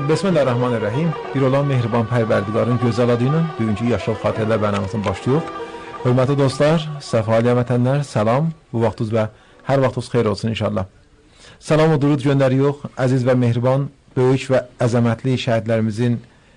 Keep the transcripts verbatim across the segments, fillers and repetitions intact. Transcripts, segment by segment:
Bismillahirrahmanirrahim. Bir olan mehriban pərverdigarın gözəl adıyla bugünkü Yaşıl Xatirələr bərnaməsini başlayıq. Hörmətli dostlar, səfalı vətənlər, salam. Bu vaxtınız və hər vaxtınız xeyir olsun inşallah. Salam və durud göndəririk əziz və mehriban, böyük və əzəmətli şəhidlərimizin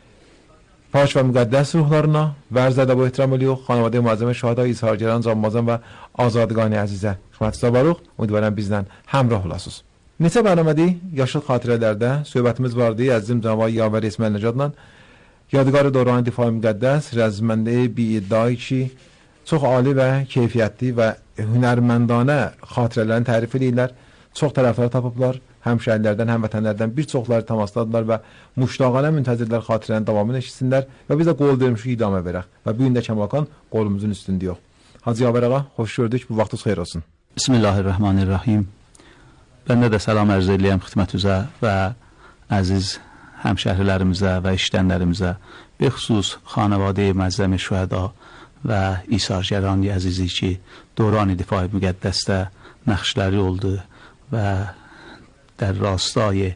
pak və müqəddəs ruhlarına və arz ədəb və ehtiram edirik. Xanavadə müəzzəmə şəhada İshargəran, Canmazan və Azadqani əzizə xidmətinizdə varıq. Ümidvarım bizlə həmrah olasınız. Neçə bərnamədə Yaşıl Xatirələrdə söhbətimiz vardı. Əzizim cənab Yavər İsmail Nəcadla Yadigar Dövran Difai Müqəddəs rəzməndə bir iddiayı ki, çox ali və keyfiyyətli və hünərməndanə xatirələrini tərif edirlər. Çox tərəflər tapıblar. Həm şəhidlərdən, həm vətənlərdən bir çoxları təmasdadılar və muştaqanə müntəzirlər xatirələrin davamını eşitsinlər və biz də qol vermişik idamə verək. Və bu gün də Kəmalxan qolumuzun üstündə yox. Hacı Yavər ağa, xoş gördük. Bu vaxtınız xeyir olsun. Bismillahirrahmanirrahim. Bəndə də salam ərz edəyəm xidmətinizə və əziz həmşəhrilərimizə və işləyənlərimizə, bixüsus xanavadə-i məzzəm-i şühəda və İshargəran əzizi ki, Dövran-ı Difai Müqəddəsdə nəxşləri oldu və در راستای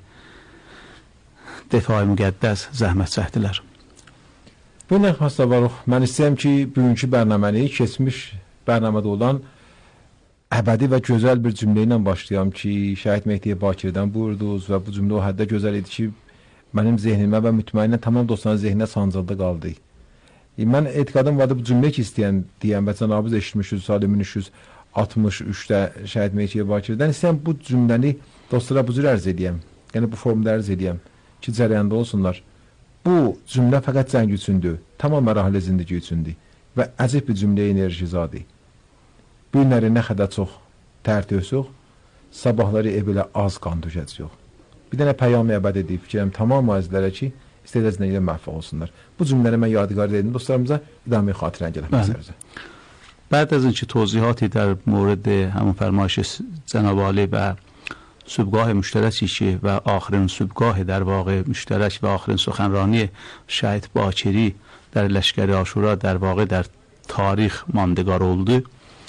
دفاع müqəddəs zəhmət çəkdilər. Bu nəxməsdə varıq. Mən istəyəm ki, bugünkü bərnaməni keçmiş bərnamədə olan əbədi və gözəl bir cümlə ilə başlayam ki, Şəhid Mehdi Bakirdən buyurdunuz və bu cümlə o həddə gözəl idi ki, mənim zehnimə və mütməinən tamam dostların zehninə sancıldı qaldı. Mən etiqadım vardı bu cümlə ki, istəyən deyəm və cənabız eşitmişiz sadə min üç yüz altmış üçdə Şəhid Mehdi Bakirdən istəyəm bu cümləni dostlara bu cür ərz edəyəm, yəni bu formda ərz edəyəm ki, cərəyanda olsunlar. Bu cümlə fəqət cəng üçündür, tamam mərahələ zindigi üçündür və əcib bir cümlə enerji zadı. Bu günləri nə qədər çox tərtövsüq, sabahları evilə az qan düşəcək. Bir dənə pəyam-ı əbəd edib fikirəm tamam əzizlərə ki, istədəcəsinə ilə məhvəq olsunlar. Bu cümlələri mən yadigar edim dostlarımıza, idame xatirən gələm məsələzə. بعد از اینکه توضیحاتی در مورد همون فرمایش جناب عالی و صبحگاه مشترکی که و آخرین صبحگاه در واقع مشترک و آخرین سخنرانی شهید باکری در لشکر عاشورا در واقع در تاریخ ماندگار oldu.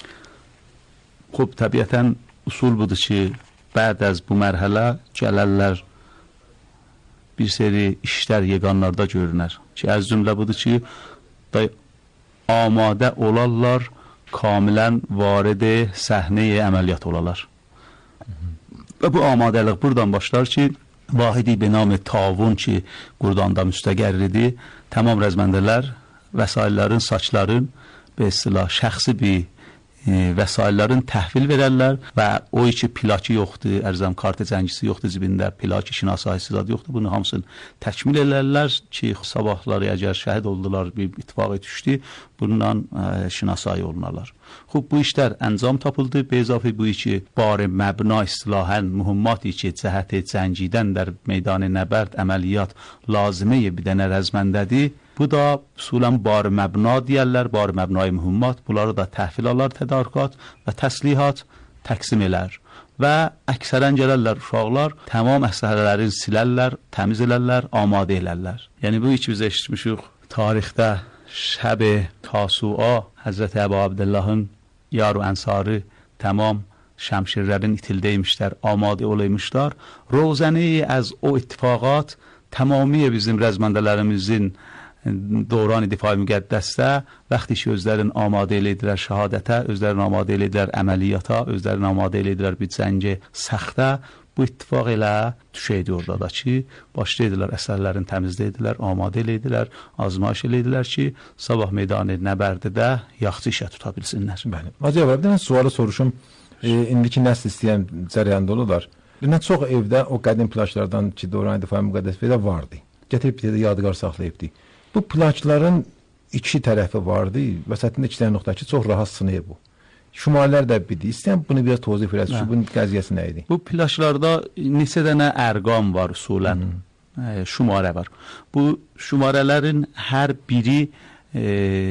خب طبیعتا اصول budur ki بعد از bu mərhələ gəlirlər bir seri işlər yeganlarda görünər. Ki az cümlə budur ki آماده olarlar kamilen varide sahneye əməliyyat olalar. Və bu amadəlik buradan başlar ki, vahidi be nam Tavun ki, Qurdanda müstəqər idi, tamam rəzməndələr, vəsaillərin, saçların, be istilah, şəxsi bir e, vəsaillərin təhvil verərlər və o ki plakı yoxdur, ərzəm kartı cəngisi yoxdur cibində, plakı şinasayisi zadı yoxdur, bunu hamısını təkmil edərlər ki, sabahları əgər şəhid oldular, bir ittifaqı düşdü, bununla e, şinasayı olunarlar. Xub bu işlər əncam tapıldı, bezafı bu ki, bar məbna istilahən mühümmaتی ki, cəhəti cəngidən در meydan nəbərd əməliyyat lazimiyə bir dənə rəzməndədir. Bu da usulən bar məbna deyərlər, bar məbnayı mühümmat, bunları da təhvil alar tədarükat və təslihat təqsim elər. Və əksərən gələrlər uşaqlar, tamam əsərlərin silərlər, təmiz elərlər, amadə elərlər. Yəni bu iki biz eşitmişik tarixdə şəb Tasua Həzrəti Əbu Abdullahın yar و ənsarı tamam şəmşirlərin itildəymişlər, amadə olaymışlar. Rozəni az o ittifaqat tamamiyə bizim rəzməndələrimizin Dövran-ı Difai Müqəddəsdə vaxtı ki özlərin amadə elədilər şəhadətə, özlərin amadə elədilər əməliyyata, özlərin amadə elədilər bir cəngə səxtə, bu ittifaq elə düşəydi orada da ki, başlaydılar əsərlərin təmizlədilər, amadə elədilər, azmayış elədilər ki, sabah meydanı nəbərdidə yaxşı işə tuta bilsinlər. Bəli. Hacı Yavər, bir dənə sualı soruşum, e, indiki nəsl istəyən cərəyanda olurlar. Nə çox evdə o qədim plaklardan ki, Dövran-ı Difai Müqəddəsdə vardı. Gətirib bir də yadigar saxlayıbdı. Bu plakların iki tərəfi vardı. Vəsətində iki dənə nöqtə ki, çox rahat sınıyıb bu. Şumarlar da bildi. İstəyəm bunu biraz tozif eləsin. Bunun qəziyyəsi nə idi? Bu plaklarda neçə dənə ərqam var usulən. E, şumarə var. Bu şumarələrin hər biri e,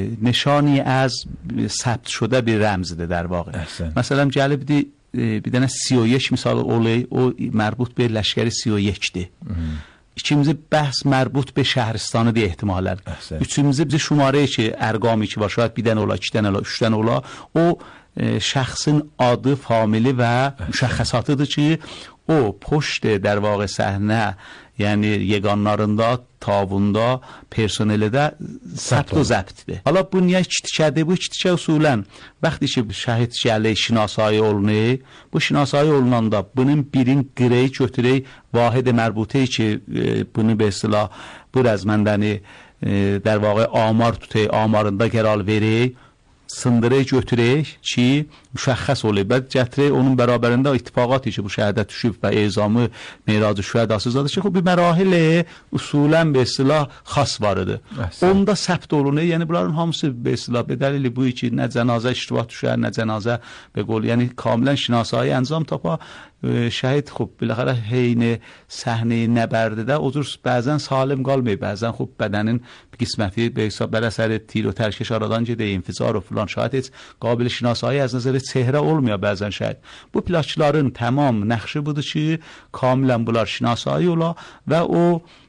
nişani az səbt şudə bir rəmzidir در واقع. Əhsən. Məsələn, gəlibdi e, bir dənə سی و یک misalı olay, o mərbut bir ləşkəri سی و یکdir. İkincisi bəhs mərbut be şəhristanı deyə ehtimallər. Üçüncüsü bizi şumarə ki, ərqami ki var, şayad bir dənə ola, iki dənə ola, üç dənə ola, o e, şəxsin adı, famili və müşəxəsatıdır ki, o poşt در واقع səhnə yəni yeganlarında, tavunda, personeli də səbt o zəbtdir. Hala bu niyə iki tikədir? Bu iki tikə usulən vaxtı ki şəhid gəli şinasayı olunur, bu şinasayı olunanda bunun birin qirəyi götürək vahid mərbutə ki e, bunu be istilah bu rəzməndəni e, در واقع آمار tutay, amarında qərar verək, sındırək, götürək ki, müşəxəs olur. Bəd gətirək, onun bərabərində ittifaqat ki, bu şəhədət düşüb və ezamı, meracı şühədası zadı ki, bu mərahil usulən be istilah xas var idi. Əhsən. Onda səbt olunur. Yəni, bunların hamısı be istilah, be dəlili bu ki, nə cənazə iştibat düşər, nə cənazə be qol, yəni kamilən şinasayı əncam tapa, şəhid xub, biləxərə heyni, səhni, nəbərdidə o cür bəzən salim qalmayıb, bəzən xub bədənin bir qisməti be hesab bər əsəri tir o tərkiş aradan gedə, infizar o filan şahid heç qabil şinasayı az nəzəri çehrə olmuyor bəzən şəhid. Bu plakçıların tamam nəxşi budur ki, kamilən bunlar şinasayı ola və o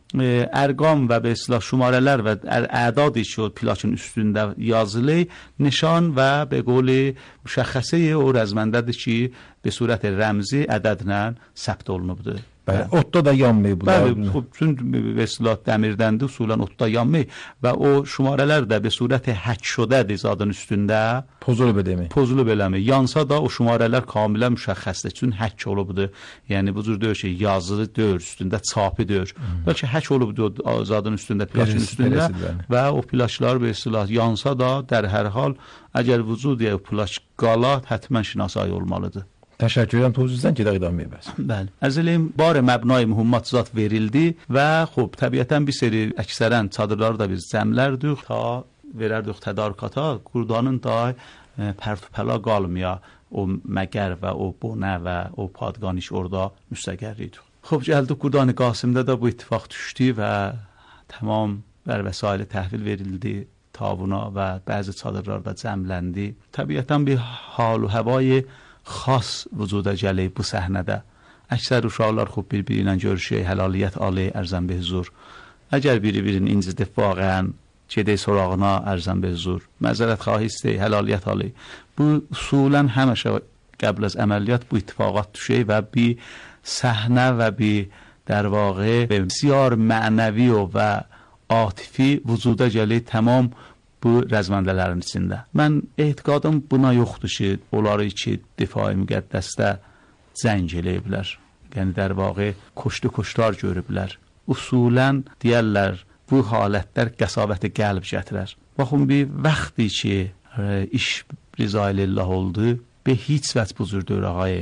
ərqam və be istilah şumarələr və ədadi ki o plakın üstündə yazılı nişan və be qoli müşəxxəsi o rəzməndədir ki be surət rəmzi ədədlə səbt olunubdur. Bəli, otda da yanmayıb bunlar. Bəli, bütün be istilah dəmirdəndi usulən otda yanmayıb və o şumarələr də be surət hək şudədir zadın üstündə. Pozulub eləmi. Pozulub eləmi. Yansa da o şumarələr kamilən müşəxxəsdir. Çünki hək olubdur. Yəni bu cür deyir ki, yazılı deyir, üstündə çapı deyir. Bəlkə hək olubdur o zadın üstündə, plakın üstündə və o plaklar be istilah yansa da در hər hal əgər vücud ya plak qala həttəmən şinasayı olmalıdır. Təşəkkür edirəm tövzüzdən gedək idamə bəs. Bəli. Əzəliyim barı məbnai mühümmat zat verildi və xub təbiətən bir seri əksərən çadırları da biz cəmlərdik ta verərdik tədarükata qurdanın da e, pərtupəla qalmaya o məgər və o bonə və o padqaniş orada müstəqər idi. Xub gəldik qurdanı Qasımda da bu ittifaq düşdü və tamam bər vəsaili təhvil verildi tavuna və bəzi çadırlarda cəmləndi. Təbiətən bir hal və həvayı xas vücuda gəlib bu səhnədə. Əksər uşaqlar xub bir-biri ilə görüşür, həlaliyyət alı, ərzən be huzur. Əgər biri-birinin incidib vaqəən, gedək sorağına ərzən be huzur. Məzərət xahi istəy, həlaliyyət alı. Bu usulən həməşə qəbl az əməliyyat bu ittifaqat düşür və bir səhnə və bir در واقع بسیار معنوی و, و عاطفی vücuda gəlir tamam bu rəzməndələrin içində. Mən etiqadım buna yoxdur ki, onları ki, difai müqəddəsdə zəng eləyiblər. Yəni, در واقع koşdu koşlar görüblər. Usulən deyərlər, bu halətlər qəsavəti qəlb gətirər. Baxın, bir vaxtı ki, iş rizayilillah oldu, به هیچ وجه بزرگدار آقای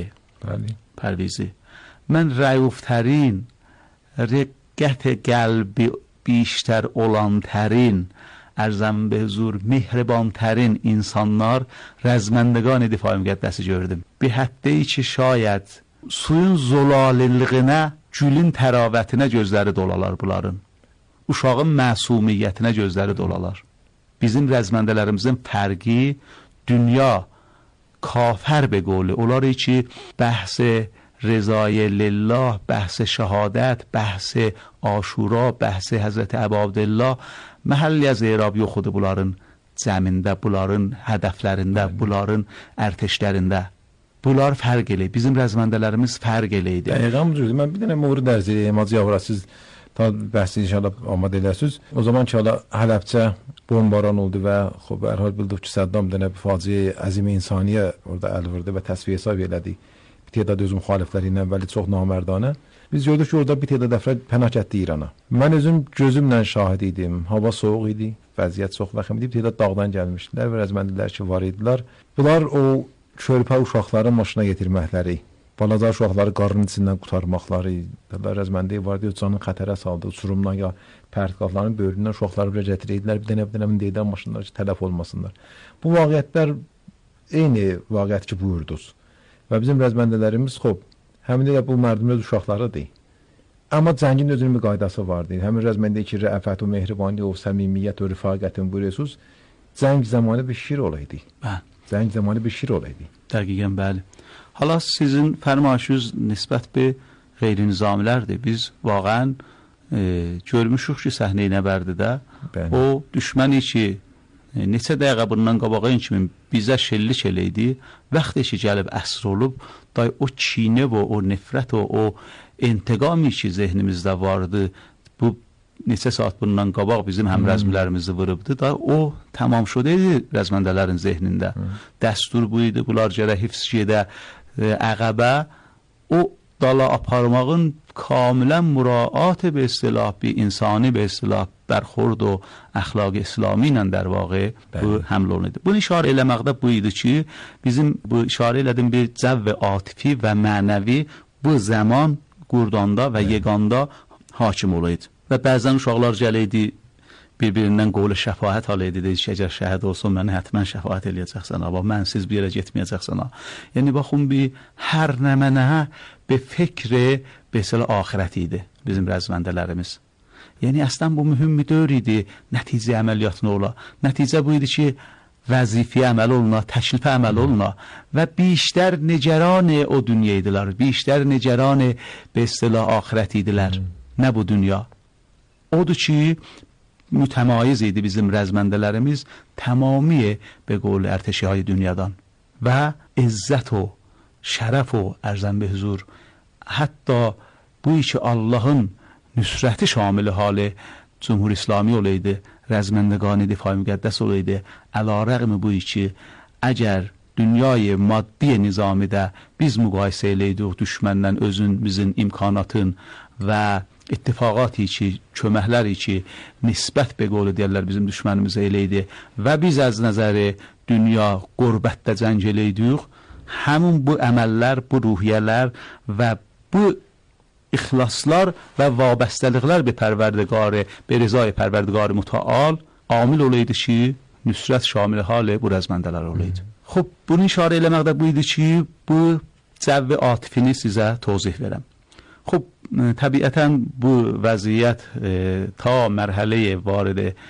پرویزی من رایوفترین رقت قلبی بیشتر اولانترین ارزم به حضور مهربانترین insanlar rəzməndəqan difai müqəddəsi gördüm. Bir həddə ki şayət suyun zolaliliyinə, gülün təravətinə gözləri dolalar bunların. Uşağın məsumiyyətinə gözləri dolalar. Bizim rəzməndələrimizin fərqi dünya kafir به قول اولاری که بحث رضای لله، بحث شهادت، بحث عاشورا، بحث حضرت ابوعبدالله محلی از اعرابی خود bunların zəmində, bunların hədəflərində, bunların ərteşlərində. Bunlar fərq eləyir. Bizim rəzməndələrimiz fərq eləyir. Dəqiqən budur. Mən bir dənə mövrid ərz edeyim. Hacı Yavrasız ta bəhsi inşallah amadə edəsiniz. O zaman ki hala Hələbcə bombaran oldu və xub hər hal bildik ki Səddam dənə bir faciə əzim insaniyə orada əl vurdu və təsviyə hesab elədi. Bir tədad öz müxalifləri ilə vəli çox namərdانه. Biz gördük ki orada bir tədad əfrad pənah getdi İrana. Mən özüm gözümlə şahid idim. Hava soyuq idi, vəziyyət çox vəxim idi. Bir tədad dağdan gəlmişdilər və rəzməndilər ki var idilər. Bunlar o körpə uşaqları maşına yetirməkləri, balaca uşaqları qarın içindən qurtarmaqları, rəzməndəyi vardı, canın xətərə saldı, uçurumdan ya pərtqafların böyründən uşaqları bile getirdilər, bir dənə bir dənə deyilən maşınlar ki, tələf olmasınlar. Bu vaqiyyətlər eyni vaqiyyət ki, buyurdunuz. Və bizim rəzməndələrimiz, xob, həmin də bu mərdumlar uşaqlarıdır. Amma cəngin özünün bir qaydası vardı. Həmin rəzməndəyi ki, rəfət və mehribani, o səmimiyyət və rifaqətin buyuruyorsunuz, cəng zamanı bir şir olaydı. Bəli. Cəng zamanı bir şir olaydı. Dəqiqən, bəli. Hala sizin fərmayışınız nisbət bir qeyri-nizamilərdir. Biz vaqən e, görmüşük ki, səhnə-i nəbərdidə o düşməni ki, neçə dəqiqə bundan qabağın kimi bizə şellik eləydi. Vaxtı ki gəlib əsr olub, day o kinə və o nifrət və o intiqami ki zehnimizdə vardı, bu neçə saat bundan qabaq bizim həmrəzmlərimizi vurubdu da, o tamam şudaydı rəzməndələrin zehnində. Dəstur bu idi, bunlar gərək hifz gedə əqəbə, o dala aparmağın kamilən müraat به اصطلاح bir insani به اصطلاح برخورد و əxlaq İslami ilə در واقع bu həml olundu. Bunu işarə eləməkdə bu idi ki, bizim bu işarə elədim bir cəv atifi və mənəvi bu zaman Qurdanda və Yeganda hakim olaydı. Və bəzən uşaqlar gələydi, bir-birindən qovlu şəfaət hal edirdi ki, əgər şəhid olsun, mənə hətmən şəfaət eləyəcəksən, amma mənsiz bir yerə getməyəcəksən. Yəni, baxın, bir hər nə mənə bir fikri, besələ ahirət idi bizim rəzməndələrimiz. Yəni, əslən bu mühüm bir dövr idi, nəticə əməliyyatına ola. Nəticə bu idi ki, vəzifəyə əməl oluna, təklifə əməl oluna və biştər necəranı o dünya idilər, biştər necəranı besələ ahirət idilər. Nə bu dünya? Odur ki, mütəmayiz idi bizim rəzməndələrimiz tamamiyə be qol ərtəşihay dünyadan və izzət o, şərəf o, ərzən be huzur, hətta bu ki Allahın nüsrəti şamili hali Cumhur İslami olaydı, rəzməndəqani difai müqəddəs olaydı, əla rəğmi bu ki əgər dünyayı maddi nizamidə biz müqayisə eləydik düşməndən özümüzün imkanatın və ittifaqat ki, köməklər ki, nisbət be qolu deyərlər bizim düşmənimizə eləydi və biz az nəzəri dünya qurbətdə cəng eləydik, həmin bu əməllər, bu ruhiyyələr və bu ixlaslar və vabəstəliklər bir pərverdigarı, bir rizay pərverdigarı mütəal amil olaydı ki, nüsrət şamil hali bu rəzməndələr olaydı. Xub, bunu işarə eləməkdə bu idi ki, bu cəvvi atifini sizə tozih verəm. Xub, təbiətən bu vəziyyət e, ta mərhələyə varid e,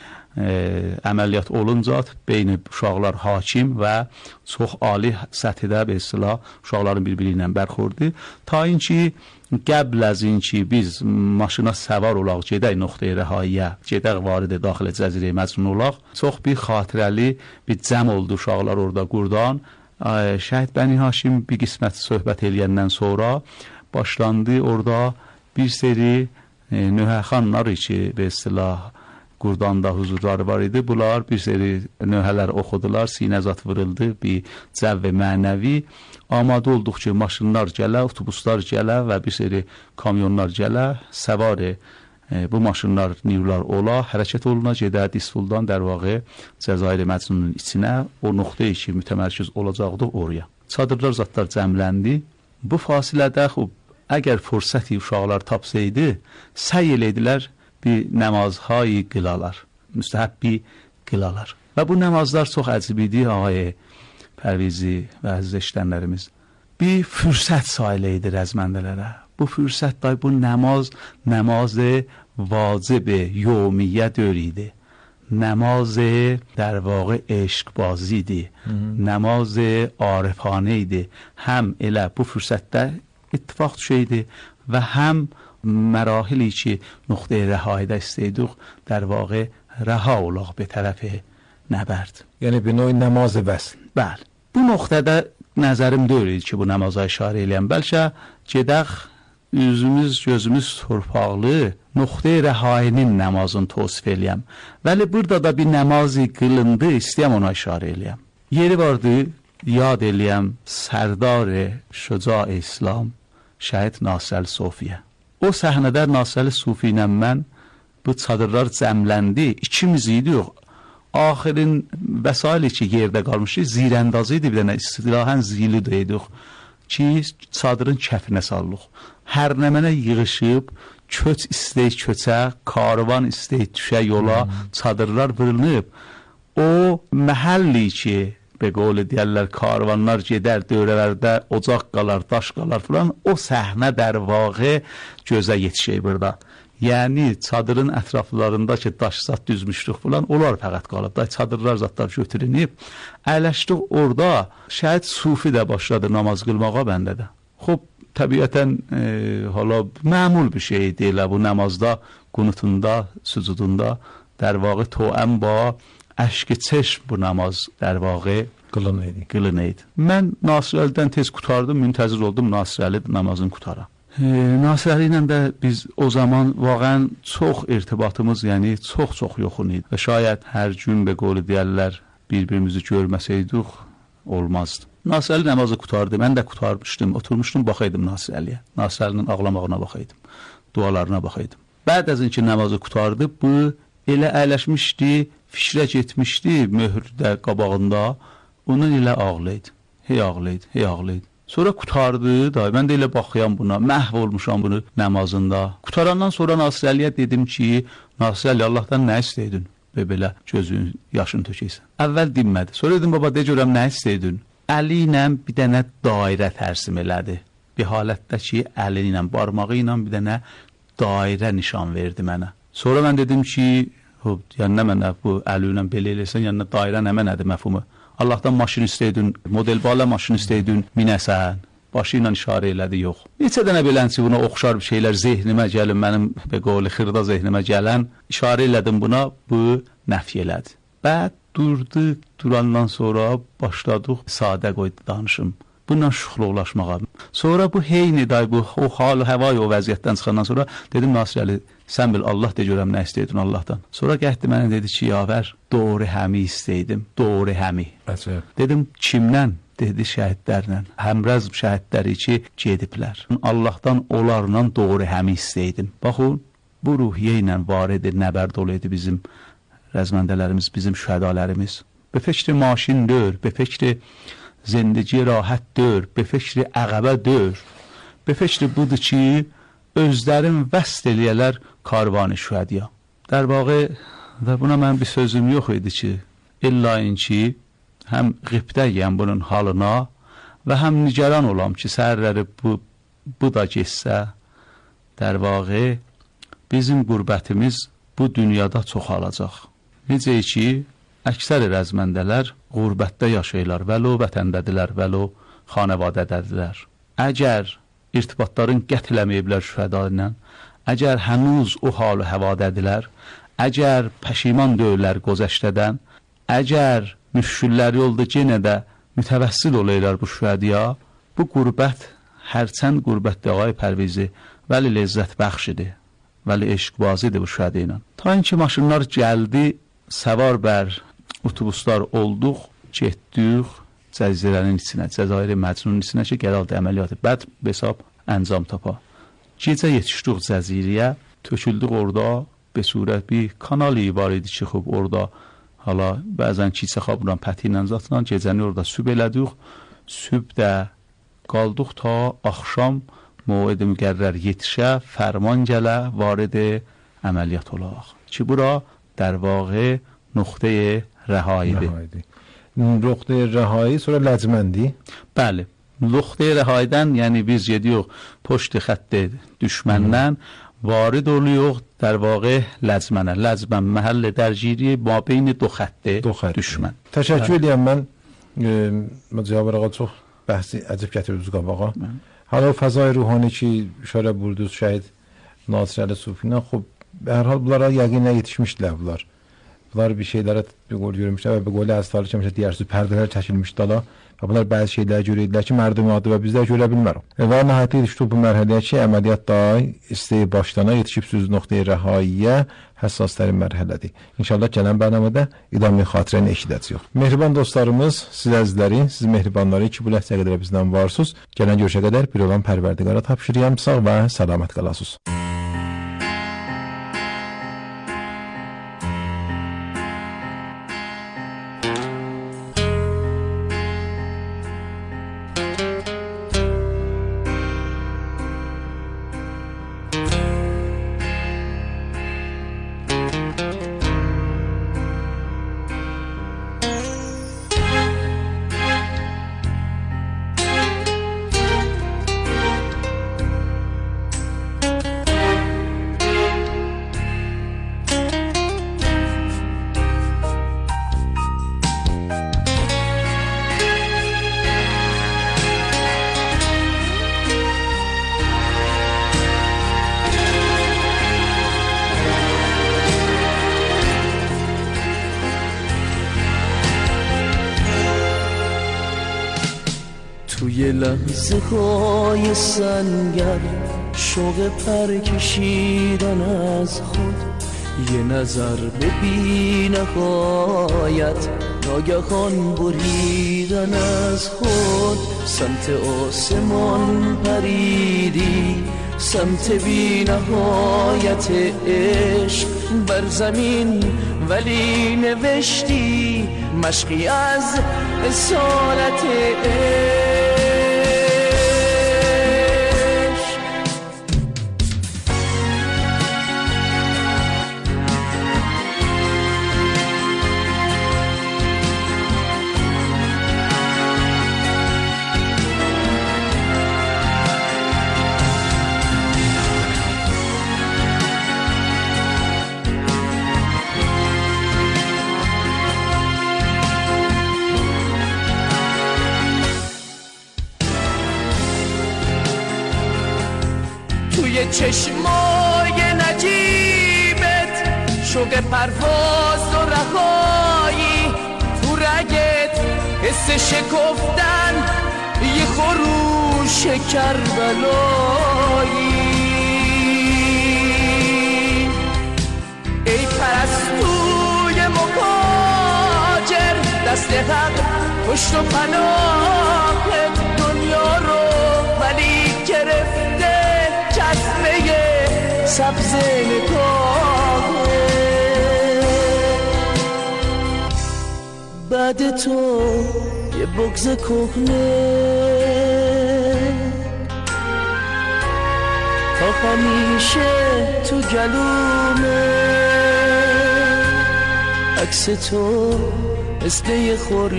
əməliyyat oluncat beyni uşaqlar hakim və çox ali səthədə bir silah uşaqların bir-biri ilə bərxurdu. Ta inki qəbl az inki biz maşına səvar olaq, gedək nöqtəyə rəhayyə, gedək varid daxilə cəzirəyə məcnun olaq. Çox bir xatirəli bir cəm oldu uşaqlar orada Qurdan. Şəhid Bəni Haşim bir qismət söhbət eləyəndən sonra başlandı orada bir seri e, nöhəxanlar ki, be silah Qurdanda huzurları var idi. Bunlar bir seri nöhələr oxudular, sinəzat vuruldu, bir cəvv mənəvi amadə olduq ki, maşınlar gələ, otobuslar gələ və bir seri kamyonlar gələ, səvari e, bu maşınlar, nivlər ola, hərəkət oluna gedə, Disfuldan در واقع Cəzair Məcnunun içinə, o nöqtəyə ki, mütəmərkiz olacaqdı oraya. Çadırlar zatlar cəmləndi. Bu fasilədə xub, əgər fürsəti uşaqlar tapsaydı, səy elədilər bir nəmazhayı qılalar, müstəhəbbi qılalar. Və bu nəmazlar çox əcib idi, ağay Pərvizi və əziz eşidənlərimiz. Bir fürsət sayılı idi rəzməndələrə. Bu fürsət day, bu nəmaz, nəmaz-ı vacib-ı yevmiyyə dör idi. Nəmaz-ı در واقع eşqbazi idi. Nəmaz-ı arifanə idi. Həm elə bu fürsətdə ittifaq düşəydi və həm mərahili ki, nöqtəyə rəhayədə istəydik, در واقع rəha olaq bir tərəfi nəbərd. Yəni bir növ nəmaz-ı vəsl. Bəli. Bu nöqtədə nəzərim deyil ki, bu nəmaza işarə eləyəm. Bəlkə gedək üzümüz, gözümüz torpaqlı nöqtəyə rəhayənin nəmazını tosif eləyəm. Vəli burada da bir nəmazı qılındı, istəyəm ona işarə eləyəm. Yeri vardı, yad eləyəm Sərdar Şüca İslam, Şəhid Nasir Sofiyə. O səhnədə Nasir Sofi ilə mən bu çadırlar cəmləndi, ikimiz idik. Axirin vəsaili ki, yerdə qalmışdı, zirəndazı idi, bir dənə istilahən zili deydik ki, çadırın kəfinə sallıq. Hər nə mənə yığışıb, köç istəyik köçə, karvan istəyik düşə yola, hmm. çadırlar vırılıb. O məhəlli ki, be qolu deyərlər, karvanlar gedər, dövrələrdə ocaq qalar, daş qalar filan, o səhnə در واقع gözə yetişir burada. Yəni, çadırın ətraflarında ki, daş zat düzmüşdük filan, onlar fəqət qalıb. Da, çadırlar zatlar götürünüb. Əyləşdik orada, şəhid Sufi də başladı namaz qılmağa bəndə də. Xub, təbiətən e, hala məmul bir şey deyilə bu namazda, qunutunda, sucudunda, در واقع توأم با اشک چشم bu namaz در واقع qılın idi. qılın idi. Mən Nasirəlidən tez qurtardım, müntəzir oldum Nasirəli namazını qutara. E, Nasirəli ilə də biz o zaman vaqən çox irtibatımız, yəni çox-çox yoxun idi. Və şayət hər gün be qolu deyərlər bir-birimizi görməsəydik olmazdı. Nasirəli namazı qutardı. Mən də qutarmışdım. Oturmuşdum, baxaydım Nasirəliyə. Nasirəlinin ağlamağına baxaydım. Dualarına baxaydım. Bəd əzin ki namazı qutardı, bu elə əyləşmişdi, fikrə getmişdi möhrdə qabağında. Onun ilə ağlaydı. Hey ağlaydı, hey ağlaydı. Sonra qutardı da, mən də elə baxıyam buna, məhv olmuşam bunu namazında. Qutarandan sonra Nasirəliyə dedim ki, Nasirəli, Allahdan nə istəydin? Və belə gözün yaşını tökəysən. Əvvəl dinmədi. Sonra dedim, baba, de görəm nə istəydin? Əli ilə bir dənə dairə tərsim elədi. Bir halətdə ki, əli ilə, barmağı ilə bir dənə dairə nişan verdi mənə. Sonra mən dedim ki, yəni nə mənə bu əli ilə belə eləsən, yəni dairə nə mənədir məfhumu? Allahdan maşın istəydin, model bala maşın istəydin, minəsən. Başı ilə işarə elədi, yox. Neçə dənə belənsi buna oxşar bir şeylər zehnimə gəlin, mənim be qoli xırda zehnimə gələn, işarə elədim buna, bu nəfi elədi. Bəd durdu, durandan sonra başladıq sadə qoydu danışım. Bununla şuxluqlaşmağa. Sonra bu heyni day, bu o hal, həvay o vəziyyətdən çıxandan sonra dedim, Nasirəli, sən bil Allah de görəm nə istəydin Allahdan. Sonra gəldi mənə dedi ki, yavər, doğru həmi istəydim, doğru həmi. Əcəb. Dedim, kimdən? Dedi, şəhidlərlə. Həmrəz şəhidləri ki, gediblər. Allahdan onlarla doğru həmi istəydim. Baxın, bu ruhiyyə ilə varid nəbər dolu idi bizim rəzməndələrimiz, bizim şühədalərimiz. Be fikri maşin dör, be fikri zindigi rahat dör, be fikri əqəbə dör. Be fikri budur ki, özlərin vəst eləyələr karvanı şühədiya. در واقع və buna mən bir sözüm yox idi ki, illa inki həm qibdəyəm bunun halına və həm nigaran olam ki, səhərləri bu, bu da geçsə, در واقع bizim qürbətimiz bu dünyada çoxalacaq. Necə ki, əksər rəzməndələr qürbətdə yaşayırlar, vəlo vətəndədirlər, vəlo xanəvadədədirlər. Əgər irtibatların qətl eləməyiblər şühəda ilə, əgər hənuz o halı həvadədirlər, əgər pəşiman deyirlər qozəşdədən, əgər müşkülləri oldu yenə də mütəvəssil olaylar bu şühədiya, bu qürbət hərçənd qürbətdə ağay Pərvizi, vəli lezzət bəxşidir, vəli eşqbazidir bu şühədi ilə. Ta inki maşınlar gəldi, səvar bər otobuslar olduq, getdik Cəzirənin içinə, Cəzairi Məcnunun içinə ki, gələldi əməliyyatı, bəd hesab əncam tapa. Gecə yetişdik Cəziriyə, töküldük orada, be surət bir kanali var idi ki, xub orada, hala bəzən kiçə xabıran pəti ilə zatla, gecəni orada süb elədik, süb də qaldıq ta axşam موعد müqərrər yetişə, fərman gələ, varid əməliyyat olaq. Ki, bura در واقع نقطه رهاییده. نقطه رهایی sonra ləcməndi. Bəli. Nöqtə rəhaydən, yəni biz gedirik پشت xətt düşməndən varid oluyor در واقع ləcmənə. Ləcmən məhəllə dərgiri ma beyn دو xətt düşmən. Təşəkkür edirəm mən. Cavab ağa çox bəhsi əcəb gətirdiniz qabağa. Hala fəzai ruhani ki, şöyle burdunuz şəhid Nasirəli Sufi'ndən, xub به هر حال bunlara yəqinlə yetişmişdilər bunlar. Bunlar bir şeylərə bir qol görmüşlər və bu qolu əztarlı ki, deyər su pərdələr çəkilmişdi ala və bunlar bəzi şeylərə görə idilər ki, mərdum adı və bizlər görə bilmərik. Və nəhayətdə yetişdik bu mərhələyə ki, əməliyyat da isteyi başlana yetişibsiniz nöqtəyə rəhaiyə həssaslərin mərhələdir. İnşallah gələn bərnamədə idam-ı xatirəni eşidəcəyik. Mehriban dostlarımız, siz əzizləri, siz mehribanları ki, bu ləhzəyə qədər bizdən varsınız. Gələn görüşə qədər bir olan Pərverdigara tapşırıyam. Sağ və salamat qalasınız. یه لحظه های سنگر، شوق پر کشیدن از خود، یه نظر به بی نهایت، ناگهان بریدن از خود. سمت آسمان پریدی، سمت بی نهایت عشق بر زمین، ولی نوشتی مشقی از اصالت عشق. چشمای نجیبت، شوق پرواز و رهایی، تو رگت حس شکفتن یه خروش کربلایی. ای پرستوی مهاجر، دست حق پشت و پناه دنیا رو ولی گرفته چشمه سبز نگاهه. بعد تو یه بغض کهنه، تا همیشه تو گلومه. عکس تو مثل یه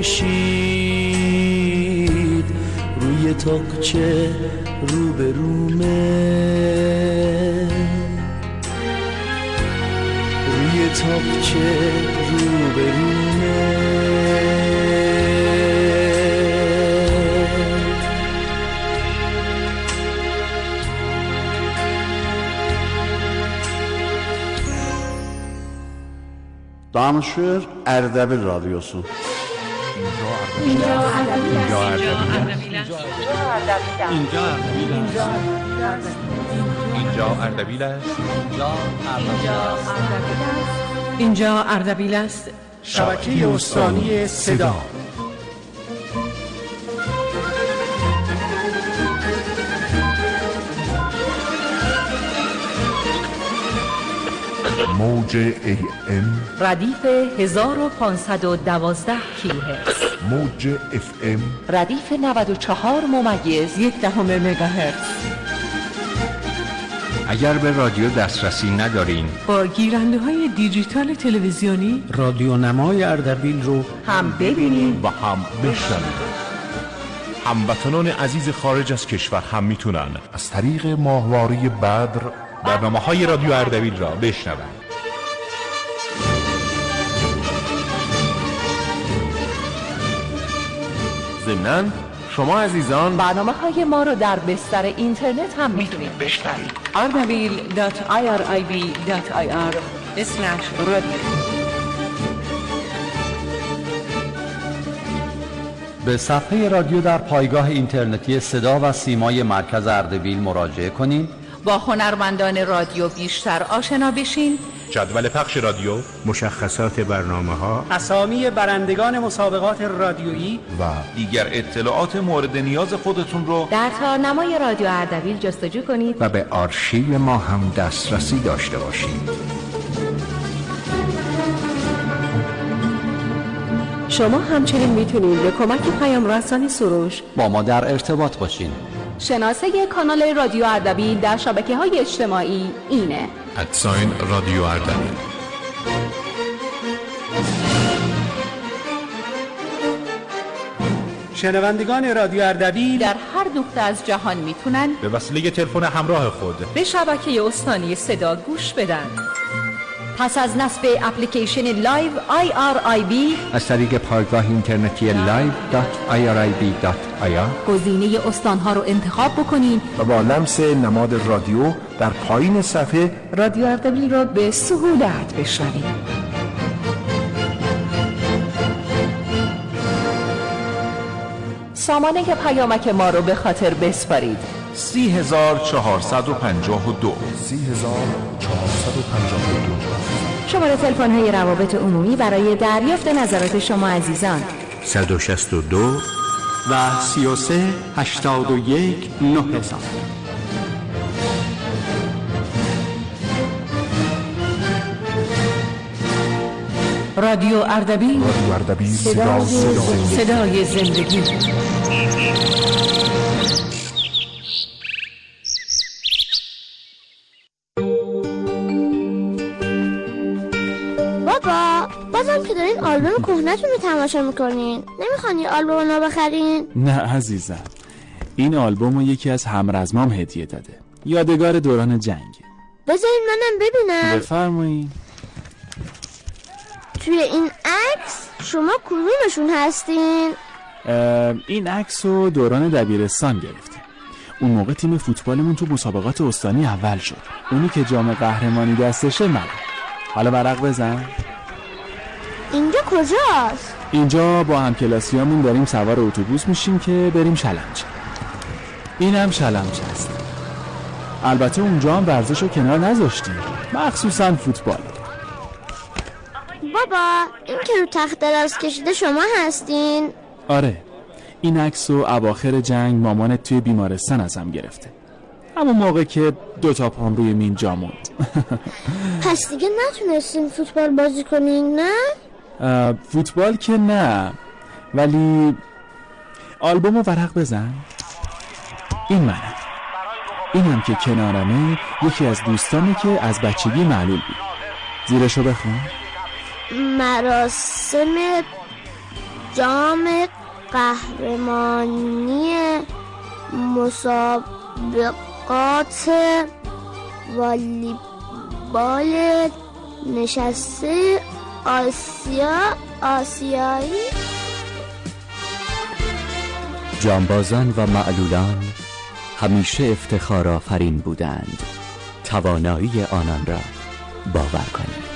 خورشید روی تاقچه رو به رومه، روی تاقچه رو به رومه. Danışır Ərdəbil Radyosu. اینجا اردبیل است. اینجا اردبیل است. شبکه استانی صدا. موج ای ام ردیف هزار و پانصد و دوازده کیلوهرتز. موج اف ام ردیف نود و چهار ممیز یک دهم مگاهرتز. اگر به رادیو دسترسی ندارین، با گیرنده های دیجیتال تلویزیونی رادیو نمای اردبیل رو هم ببینید و هم بشنوید. هموطنان عزیز خارج از کشور هم میتونن از طریق ماهواره بدر برنامه‌های رادیو اردبیل را بشنوند. ضمناً شما عزیزان برنامه های ما رو در بستر اینترنت هم میتونید بشنوید. اردبیل دات آی آر آی بی دات آی آر اسلش رادیو. به صفحه رادیو در پایگاه اینترنتی صدا و سیمای مرکز اردبیل مراجعه کنید. با هنرمندان رادیو بیشتر آشنا بشین. جدول پخش رادیو، مشخصات برنامه‌ها، اسامی برندگان مسابقات رادیویی و دیگر اطلاعات مورد نیاز خودتون رو در تارنمای رادیو اردبیل جستجو کنید و به آرشیو ما هم دسترسی داشته باشید. شما همچنین میتونید به کمک پیام رسانی سروش با ما در ارتباط باشین. شناسه کانال رادیو اردبیل در شبکه‌های اجتماعی اینه: ادساین رادیو اردبیل. شنوندگان رادیو اردبیل در هر نقطه از جهان میتونن به وسیله تلفن همراه خود به شبکه استانی صدا گوش بدن. پس از نصب اپلیکیشن لایو آی آر آی بی از طریق پایگاه اینترنتی لایو دات آی آر آی بی دات آی آر گزینه استانها رو انتخاب بکنید و با لمس نماد رادیو در پایین صفحه رادیو اردبیل رو به سهولت بشنوید. سامانه که پیامک ما رو به خاطر بسپارید. سی هزار چهارصد و پنجاه و دو سی هزار چهارصد و پنجاه و دو. شماره تلفن های روابط عمومی برای دریافت نظرات شما عزیزان صد و شصت و دو و سی و سه هشتاد و یک نه هزار. رادیو اردبیل، رادیو اردبیل، صدای, صدای زندگی. بابا بازم که دارین آلبوم کهنه‌تون رو تماشا میکنین، نمیخوان یه آلبوم رو بخرین؟ نه عزیزم، این آلبوم رو یکی از همرزمام هدیه داده، یادگار دوران جنگ. بذارین منم ببینم. بفرمایید. توی این عکس شما کدومشون هستین؟ این عکس رو دوران دبیرستان گرفتیم. اون موقع تیم فوتبالمون تو مسابقات استانی اول شد. اونی که جام قهرمانی دستشه من. حالا ورق بزن. اینجا کجاست؟ اینجا با همکلاسیامون داریم سوار اتوبوس میشیم که بریم شلمچه. این هم شلمچه است. البته اونجا هم ورزش رو کنار نذاشتیم، مخصوصا فوتبال. بابا این که رو تخت دراز کشیده شما هستین؟ آره، این عکس رو اواخر جنگ مامانت توی بیمارستان ازم گرفته، همون موقع که دوتا پام روی مین جا موند. پس دیگه نتونستین فوتبال بازی کنین نه؟ فوتبال که نه، ولی آلبوم رو ورق بزن. این منم، اینم که کنارمه یکی از دوستانی که از بچگی معلول بود. زیرشو بخون. مراسم جام قهرمانی مسابقات والیبال نشسته آسیا آسیایی. جانبازان و معلولان همیشه افتخار آفرین بودند. توانایی آنان را باور کنید.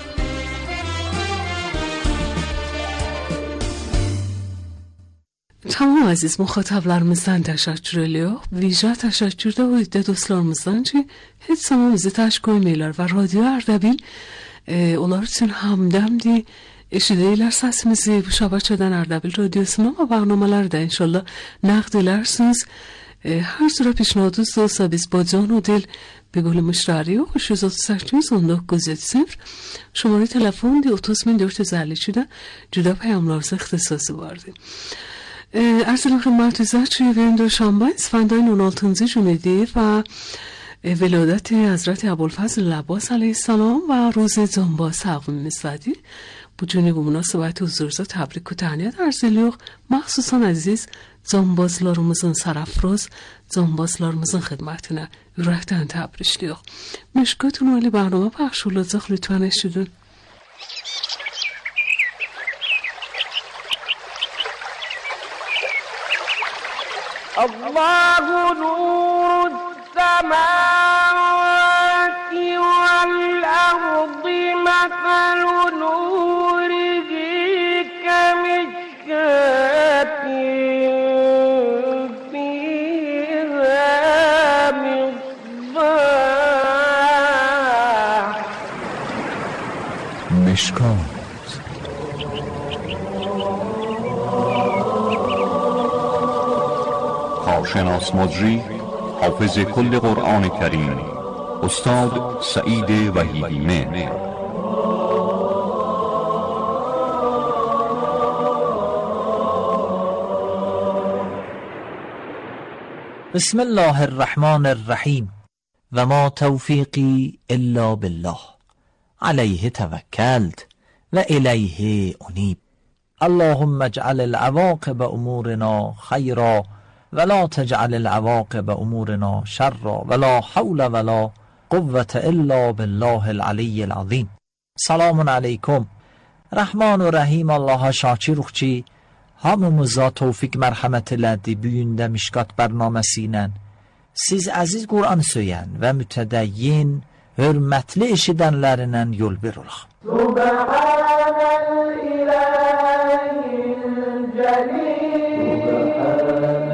Tamam aziz muhataplarımızdan təşəkkür ediyor. Vicə təşəkkür də o iddə dostlarımızdan ki, heç zaman bizi təş qoymayırlar və Radio Ardabil e, onlar üçün hamdəmdir. Eşidirlər səsimizi bu şəbəkədən Ardabil radiosuna və برنامه‌lər də inşallah nəqd edərsiniz. E, hər cürə پیشنهادınız olsa biz با جان و دل به گل مشتری و شش هشت on dokuz sıfır şumara telefon دی otuz min dört yüz elli üçdə cüda پیامlarınız ixtisası vardı. عرض خدمت توی وین دوشنبه اسفندان on altıncı جمعه و ولادت حضرت ابوالفضل العباس علیه السلام و روز جانباز تقویم مسعدی bu günü bu münasebət huzurda təbrik və təhniyət arz edirik. Məxsusən əziz canbazlarımızın sarafroz canbazlarımızın xidmətinə ürəkdən təbrikləyirik. Məşqətun ali برنامه پخش olacaq, lütfən eşidin. الله نور السماوات والأرض مثل نوره كمشكاة فيها مصباح. مشکات کارشناس مجری حافظ کل قرآن کریم استاد سعید وحیدیمه. بسم الله الرحمن الرحیم و ما توفیقی الا بالله علیه توکلت و الیه انیب. اللهم اجعل العواقب امورنا خیرا ولا تجعل العواقب امورنا شرا ولا حول ولا قوة الا بالله العلی العظیم. سلام علیکم. Rəhman və Rəhim Allaha şakirıq ki, hamımıza tövfiq mərhəmət elədi bu gündə Mişkat bərnaməsi ilə. Siz əziz Qur'an söyən və mütədəyyin, hörmətli eşidənlərindən yol bir olaq. Subhanəl ilahil cəlil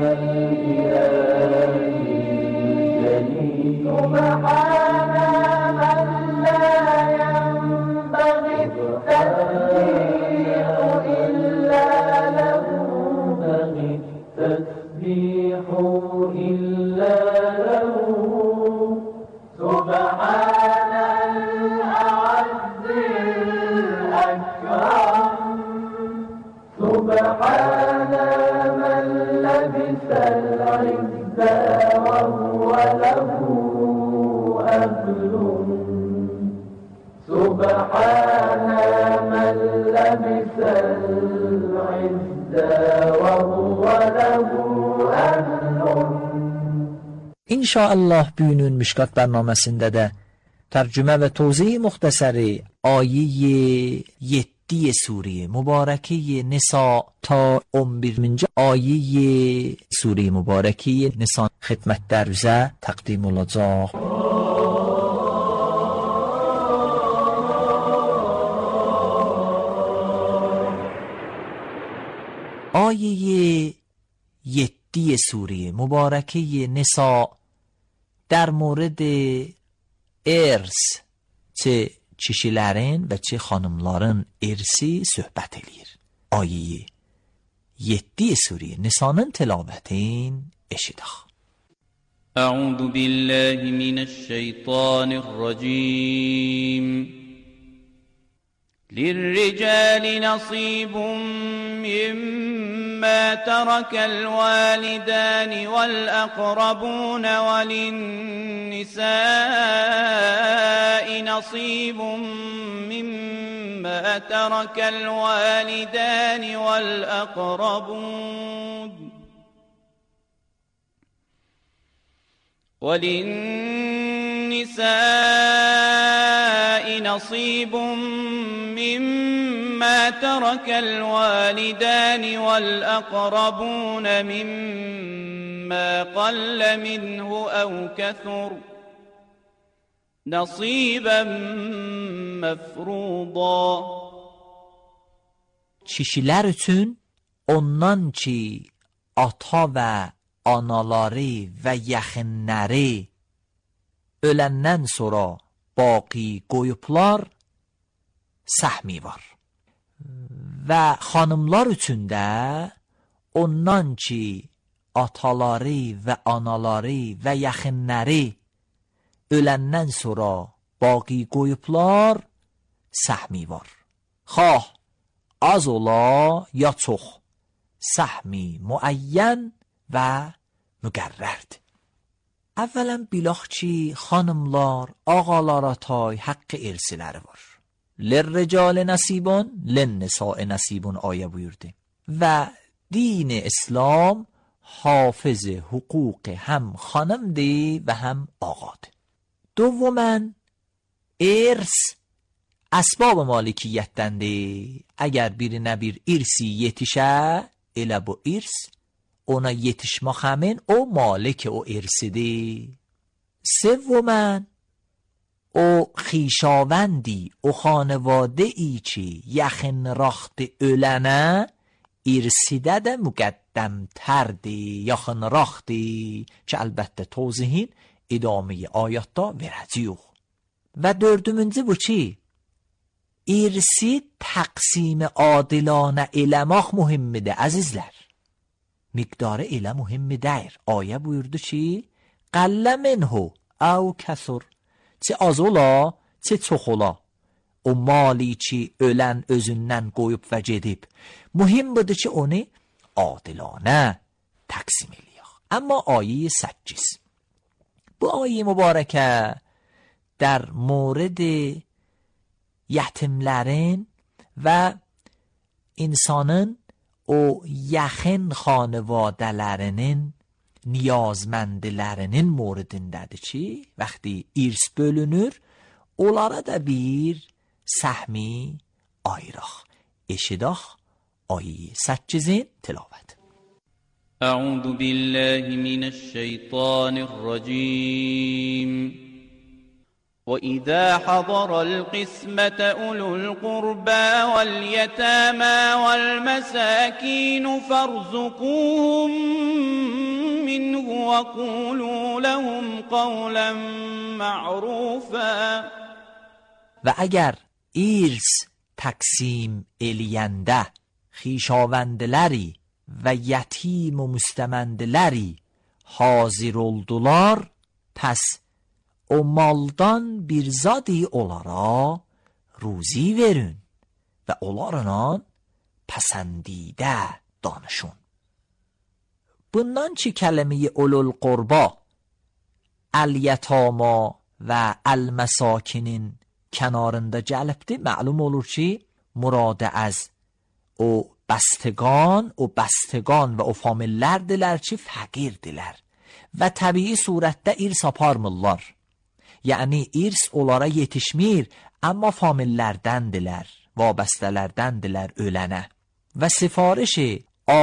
İnşallah bugünün Mişkat bərnaməsində də tərcümə və tozih müxtəsəri ayə yeddi sure mübarəkə Nisa ta on birinci ayə sure mübarəkə Nisa xidmətlərinizə təqdim olacaq. Ayə yeddi sure mübarəkə Nisa در مورد ارث چه kişilərin və çə xanımların irsi söhbət eləyir. Ayə yeddi sure Nisanın tilavətin eşidək. أعوذ بالله من الشيطان الرجيم للرجال نصيب مما ترك الوالدان والأقربون وللنساء نصيب مما ترك الوالدان والأقربون وللنساء نصيب مما ترك الوالدان والأقربون مما قل منه أو كثر نصيبا مفروضا. Kişilər üçün ondan ki ata və anaları və yaxınları öləndən sonra baqi qoyublar səhmi var. Və xanımlar üçün də ondan ki ataları və anaları və yaxınları öləndən sonra baqi qoyublar səhmi var. Xah az ola ya çox səhmi müəyyən və müqərrərdir. Əvvələn bilaq ki xanımlar ağalara tay haqqı irsiləri var. للرجال نصیب للنساء نصیب آیه buyurdu. و دین اسلام حافظ حقوق هم خانمdir و هم آقاdır. دوماً ارث اسباب malikiyyətdəndir. Əgər birinə bir irsi yetişə, elə bu irs ona yetişmək həmin o malik o irsidir. سوماً o خیشاوندی o خانواده ای چی یخن راخت ölənə irsidə də müqəddəmtərdir, yaxın raxtdir ki, əlbəttə tozihin idamı ayətdə verəcəyik. Və dördümüncü bu ki, irsi təqsim adilanə eləmək mühimmidir, əzizlər. Miqdarı elə mühimmidir. Ayə buyurdu ki, qəllə minhu əv kəsur. Çi az ola, çi çox ola. O mali ki ölən özündən qoyub və gedib. Mühim budur ki onu adilanə təqsim eləyək. Amma ayə səkkiz. Bu ayə mübarəkə در مورد yetimlərin və insanın o yaxın xanavadələrinin niyazməndilərinin moridindədir ki, vaxtı irs bölünür, onlara da bir səhmi ayıraq. Eşidaq ayı səkkizin tilavət. Əuzu billahi minəşşeytanirracim. وإذا حضر القسمة أولو القربى واليتامى والمساكين فارزقوهم منه وقولوا لهم قولا معروفا. و اگر ایرس taksim eləyəndə xişavəndləri və yetim و müstəməndləri hazır oldular, pəs o maldan bir zadi onlara ruzi verin və onlarla pəsəndidə danışın. Bundan ki kəlimi ulul qurba, əl-yətama və əl-məsakinin kənarında gəlibdir, məlum olur ki, muradı az o bəstəgan, o bəstəgan və o famillərdilər ki, fəqirdirlər və təbii surətdə irs aparmırlar. Yəni, irs onlara yetişmir, amma famillərdəndirlər, vabəstələrdəndirlər ölənə. Və sifarişi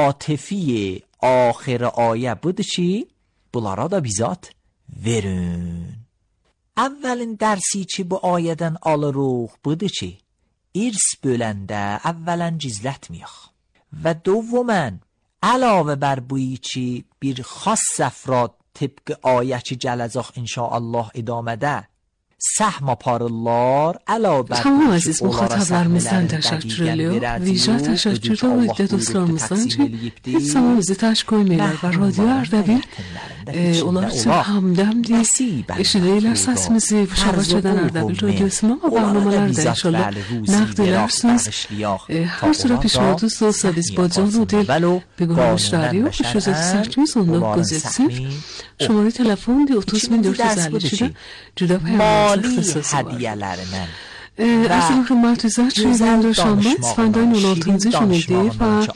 atifi axir ayə budur ki, bunlara da bizat verin. Əvvəlin dərsi ki, bu ayədən alırıq budur ki, irs böləndə əvvələn gizlətməyək. Və dovvumən, əlavə bər buyi ki, bir xas əfrad طبق آیه که gələcək inşaallah idamədə səhm aparırlar, əlavə Tamam aziz muhataplarımızdan teşekkür ediyor. Vica teşekkür de o iddia dostlarımızdan ki hiç zaman bizi taş koymuyorlar ve radyo Erdebil e, onlar için hamdemdi. Eşidiyorlar sesimizi bu şabakeden Erdebil radyosuna ama barnamalar da inşallah nakd edersiniz. E, her sıra pişmanınız olsa biz با جان و دل به گوش رادیو شش صفر نه dokuz صفر شماره تلفن دی otuz bin dört yüz elli شده جدا پیام هدیه‌لerinden از این خدمت ازت شدن دوشنبه اسفندان اون altıncı شنیده و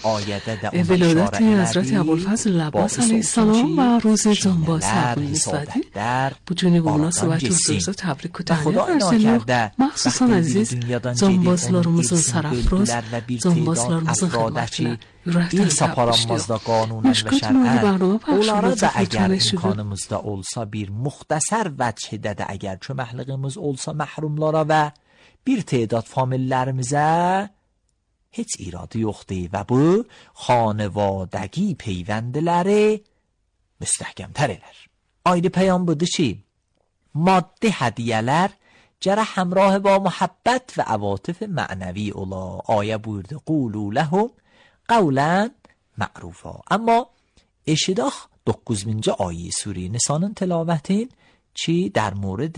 ولادت حضرت ابوالفضل العباس علیه السلام و روز جانباز تقویم می‌سازیم. Bu cünüb münasebət huzurunuzda təbrik və təhniyə ərsəliyor. Məxsusən əziz canbazlarımızın sərəfroz, canbazlarımızın xidmətinə ürəkdən saparanmazda qanunan və şər'ən onlara da əgər imkanımızda olsa bir muxtəsər vəchədə də əgər köməkliyimiz olsa məhrumlara və bir تعداد famillərimizə heç iradı yoxdur və bu xanevadəgi peyvəndiləri müstəhkəmtər elər. Ayrı peyam budur ki, maddi hədiyələr gərək həmrah با محبت و عواطف معنوی ola. Ayə buyurdu قولوا لهم قولا معروفا. Amma eşidək doqquzuncu ayə sure Nisanın tilavətin ki در مورد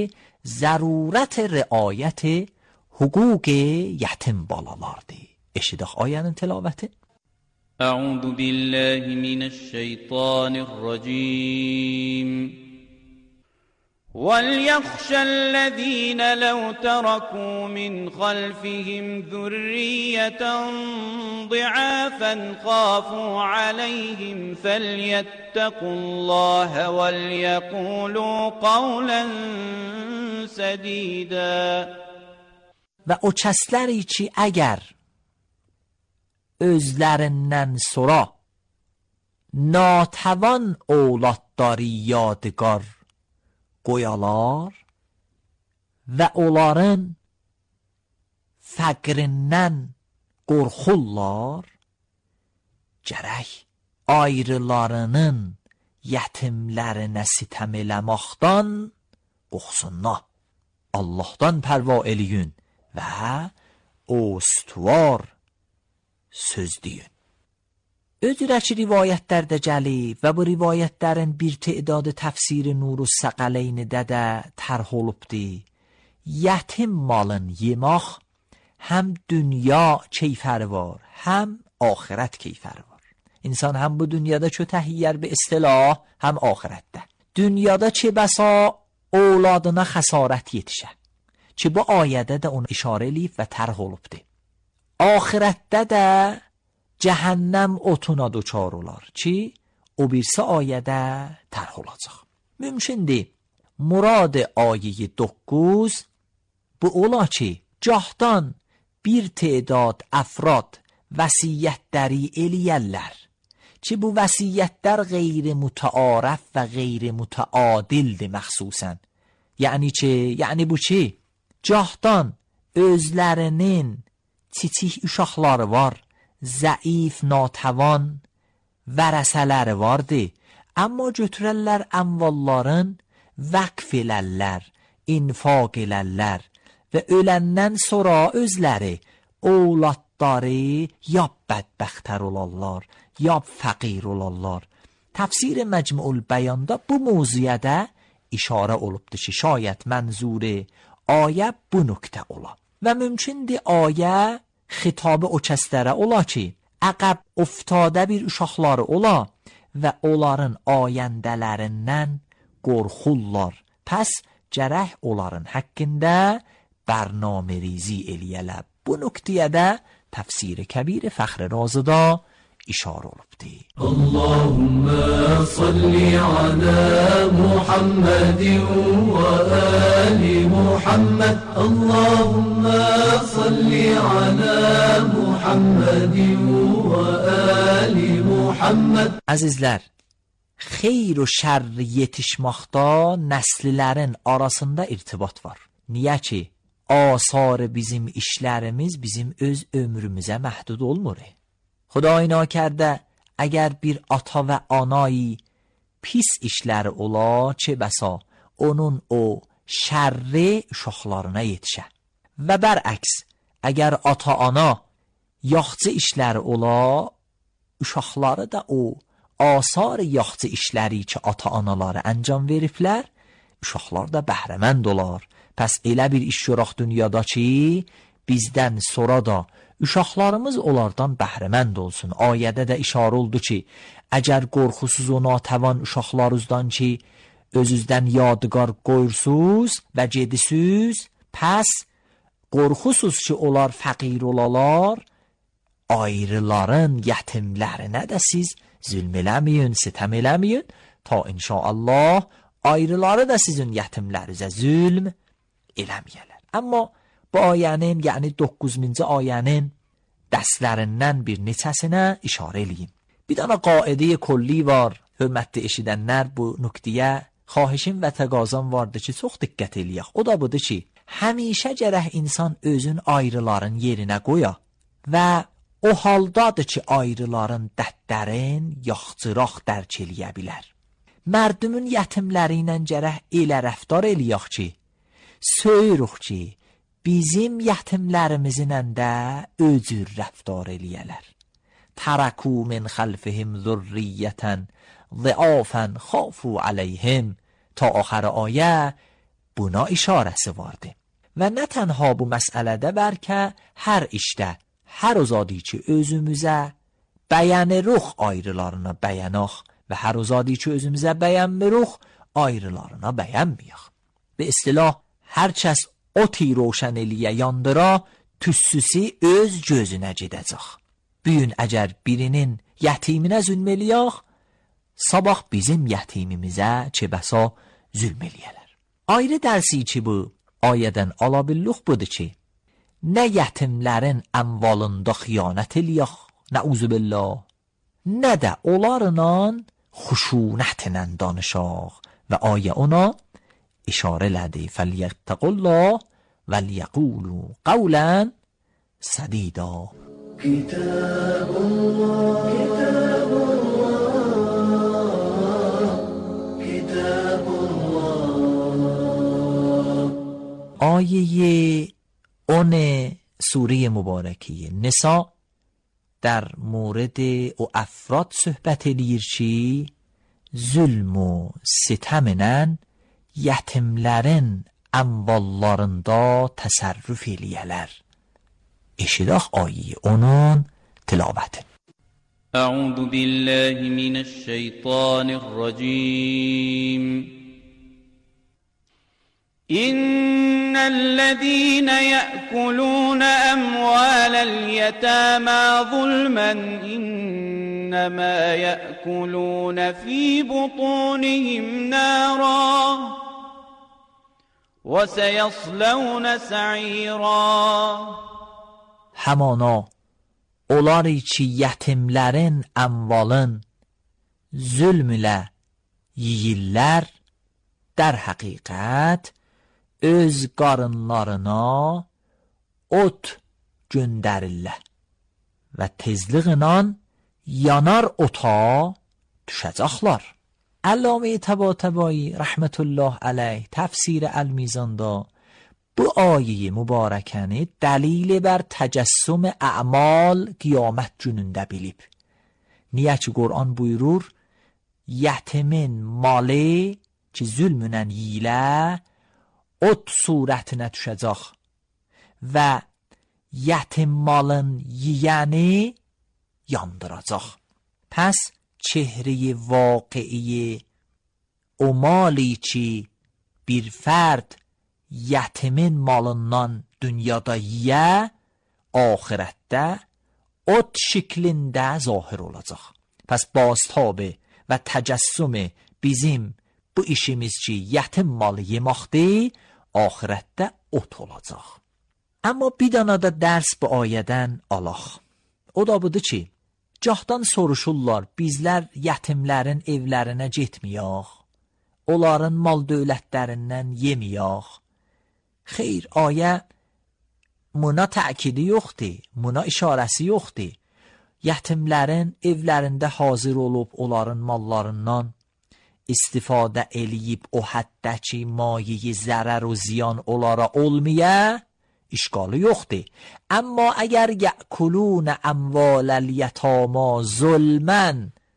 ضرورت رعایت حقوق یتیم balalardır. Eşidək ayənin tilavətin. أعوذ بالله من الشيطان الرجيم وليخشى الذين لو تركوا من خلفهم ذرية ضعافا خافوا عليهم فليتقوا الله وليقولوا قولا سديدا. و o kəsləri ki, əgər özlərindən sonra natəvan ovladları yadigar qoyalar və onların fəqrindən qorxurlar, gərək ayrılarının yetimlərinə sitəm eləməkdən qorxsunlar. Allahdan pərva eləyin və ostuvar söz deyin. Ödürə ki, rivayətlərdə gəlib və bu rivayətlərin bir tedadı təfsiri Nuru Səqəleynidə də tərh olubdur. Yetim malın yemək həm dünya keyfəri var, həm axirət keyfəri var. İnsan həm bu dünyada kötəhiyyər bir istilah, həm axirətdə. Dünyada ki, bəsa ovladına xəsarət yetişə. Ki, bu ayədə də onu işarə eləyib və tərh olubdur. Axirətdə də cəhənnəm otuna duçar olar ki, o birisi ayədə tərh olacaq. Mümkündür, murad ayəyi doqquz bu ola ki, cahdan bir تعداد əfrad vəsiyyətləri eləyərlər ki, bu vəsiyyətlər qeyri-mütəarəf və qeyri-mütəadildir məxsusən. Yəni ki, yəni bu ki, cahdan özlərinin çiçik uşaqları var, zəif, natəvan vərəsələri vardı. Amma götürərlər əmvalların vəqf elərlər, infaq elərlər və öləndən sonra özləri evlatları ya bədbəxtər olarlar, ya fəqir olarlar. Təfsir Məcmuul Bəyanda bu mövzuya da işarə olubdur ki, şayət mənzuri ayə bu nöqtə ola. Və mümkündür ayə xitabı o kəslərə ola ki, əqəb uftadə bir uşaqları ola və onların ayəndələrindən qorxurlar. Pəs gərək onların haqqında bərnamə-ریزی eləyələr. Bu nöqtəyə də təfsir kəbir Fəxr Razi da işarə olubdur. Allahumma salli ala Muhammad və ali Muhammad. Allahumma salli ala Muhammad və ali Muhammad. Əzizlər, xeyr و şər yetişməkdə nəslilərin arasında irtibat var. Niyə ki, asar bizim işlərimiz bizim öz ömrümüzə məhdud olmur. Xudای ناکرده اگر bir ata və anayı pis işləri ola, çə bəsa onun o şərri uşaqlarına yetişə. Və bərəks, əgər ata ana yaxçı işləri ola, uşaqları da o asar yaxçı işləri ki ata anaları əncam veriblər, uşaqlar da bəhrəmənd olar. Pəs elə bir iş yoraq dünyada ki, bizdən sonra da uşaqlarımız onlardan bəhrəmənd olsun. Ayədə də işarə oldu ki, əgər qorxusuz o natəvan uşaqlarınızdan ki, özünüzdən yadigar qoyursuz və gedisiniz, pəs qorxusuz ki, onlar fəqir olalar, ayrıların yetimlərinə də siz zülm eləməyin, sitəm eləməyin, ta inşallah ayrıları da sizin yetimlərinizə zülm eləməyələr. Amma bu ayənin, yəni doqquz minci ayənin dərslərindən bir neçəsinə işarə eləyim. Bir dana qaidə kulli var, hörmətli eşidənlər, bu nöqtəyə xahişim və təqazam vardı ki, çox diqqət eləyək. O da budur ki, həmişə gərək insan özün ayrıların yerinə qoya və o haldadır ki, ayrıların dərdlərin yaxçıraq dərk eləyə bilər. Mərdumun yetimləri ilə gərək elə rəftar eləyək ki, söyürük ki, bizim yetimlərimizin də özür rəftar eləyələr. Tərəku min xəlfihim zurriyyətən ضعافن خافوا علیهم تا آخر آیه buna işarəsi vardı. Və nə tənha bu məsələdə bəlkə hər işdə, hər ozadi ki özümüzə bəyəniruq ayrılarına bəyənaq və hər ozadi ki özümüzə bəyənmiruq ayrılarına bəyənməyək. Be istilah, hər kəs o tir roşən eləyə yandıra, tüssüsü öz gözünə gedəcək. Bugün əgər birinin yetiminə zülm eləyək, sabah bizim yetimimizə çə bəsa zülm eləyələr. Ayrı dərsi ki bu ayədən ala billuq budur ki, nə yetimlərin əmvalında xiyanət eləyək, nəuzu billah, nə də onlarla xuşunətlə danışaq və ayə ona işarə elədi. فَلْيَتَّقُوا وَلْيَقُولُوا قَوْلًا سَدِيدًا. كتاب الله كتاب الله كتاب الله. آیه اون سوره مبارکه نساء در مورد او افراد صحبت eləyir ki, zulm و sitemlə yetimlərin əmvallarında təsərrüf eləyələr. Eşidək ayə onun tilavətin. أعوذ بالله من الشيطان الرجيم. إن الذين يأكلون أموال اليتامى ظلما إنما يأكلون في بطونهم نارا وسيصلون سعيرا. Həmana onları ki yetimlərin əmvalın zülm ilə yeyirlər, در həqiqət öz qarınlarına ot göndərirlər və tezliğlə yanar ota düşəcəklər. Əllamə Təbatəbai rəhmətullah əleyh təfsir Əl-Mizanda Bu ayəyi mübarəkəni dəlil bər təcəssüm əmal qiyamət günündə bilib. Niyə ki Qur'an buyurur, yetimin malı ki zülmünən yiyilə ot surətinə düşəcək və yetim malın yiyəni yandıracaq. Pəs çehre-i واقعی o mali ki bir fərd yetimin malından dünyada yiyə, ahirətdə ot şiklində zahir olacaq. Pəs baztabı və təcəssümü bizim bu işimiz ki yetim malı yeməkdir, ahirətdə ot olacaq. Amma bir dana da dərs bu ayədən alaq. O da budur ki, gahdan soruşurlar, bizlər yetimlərin evlərinə getməyək, onların mal dövlətlərindən yeməyək. Xeyr, ayə buna təkidi yoxdur, buna işarəsi yoxdur. Yetimlərin evlərində hazır olub onların mallarından istifadə eləyib o həddə ki mayeyi zərər و ziyan onlara olmaya işgalı yoxdur. Amma əgər yəkulun əmval əl-yətama zulmən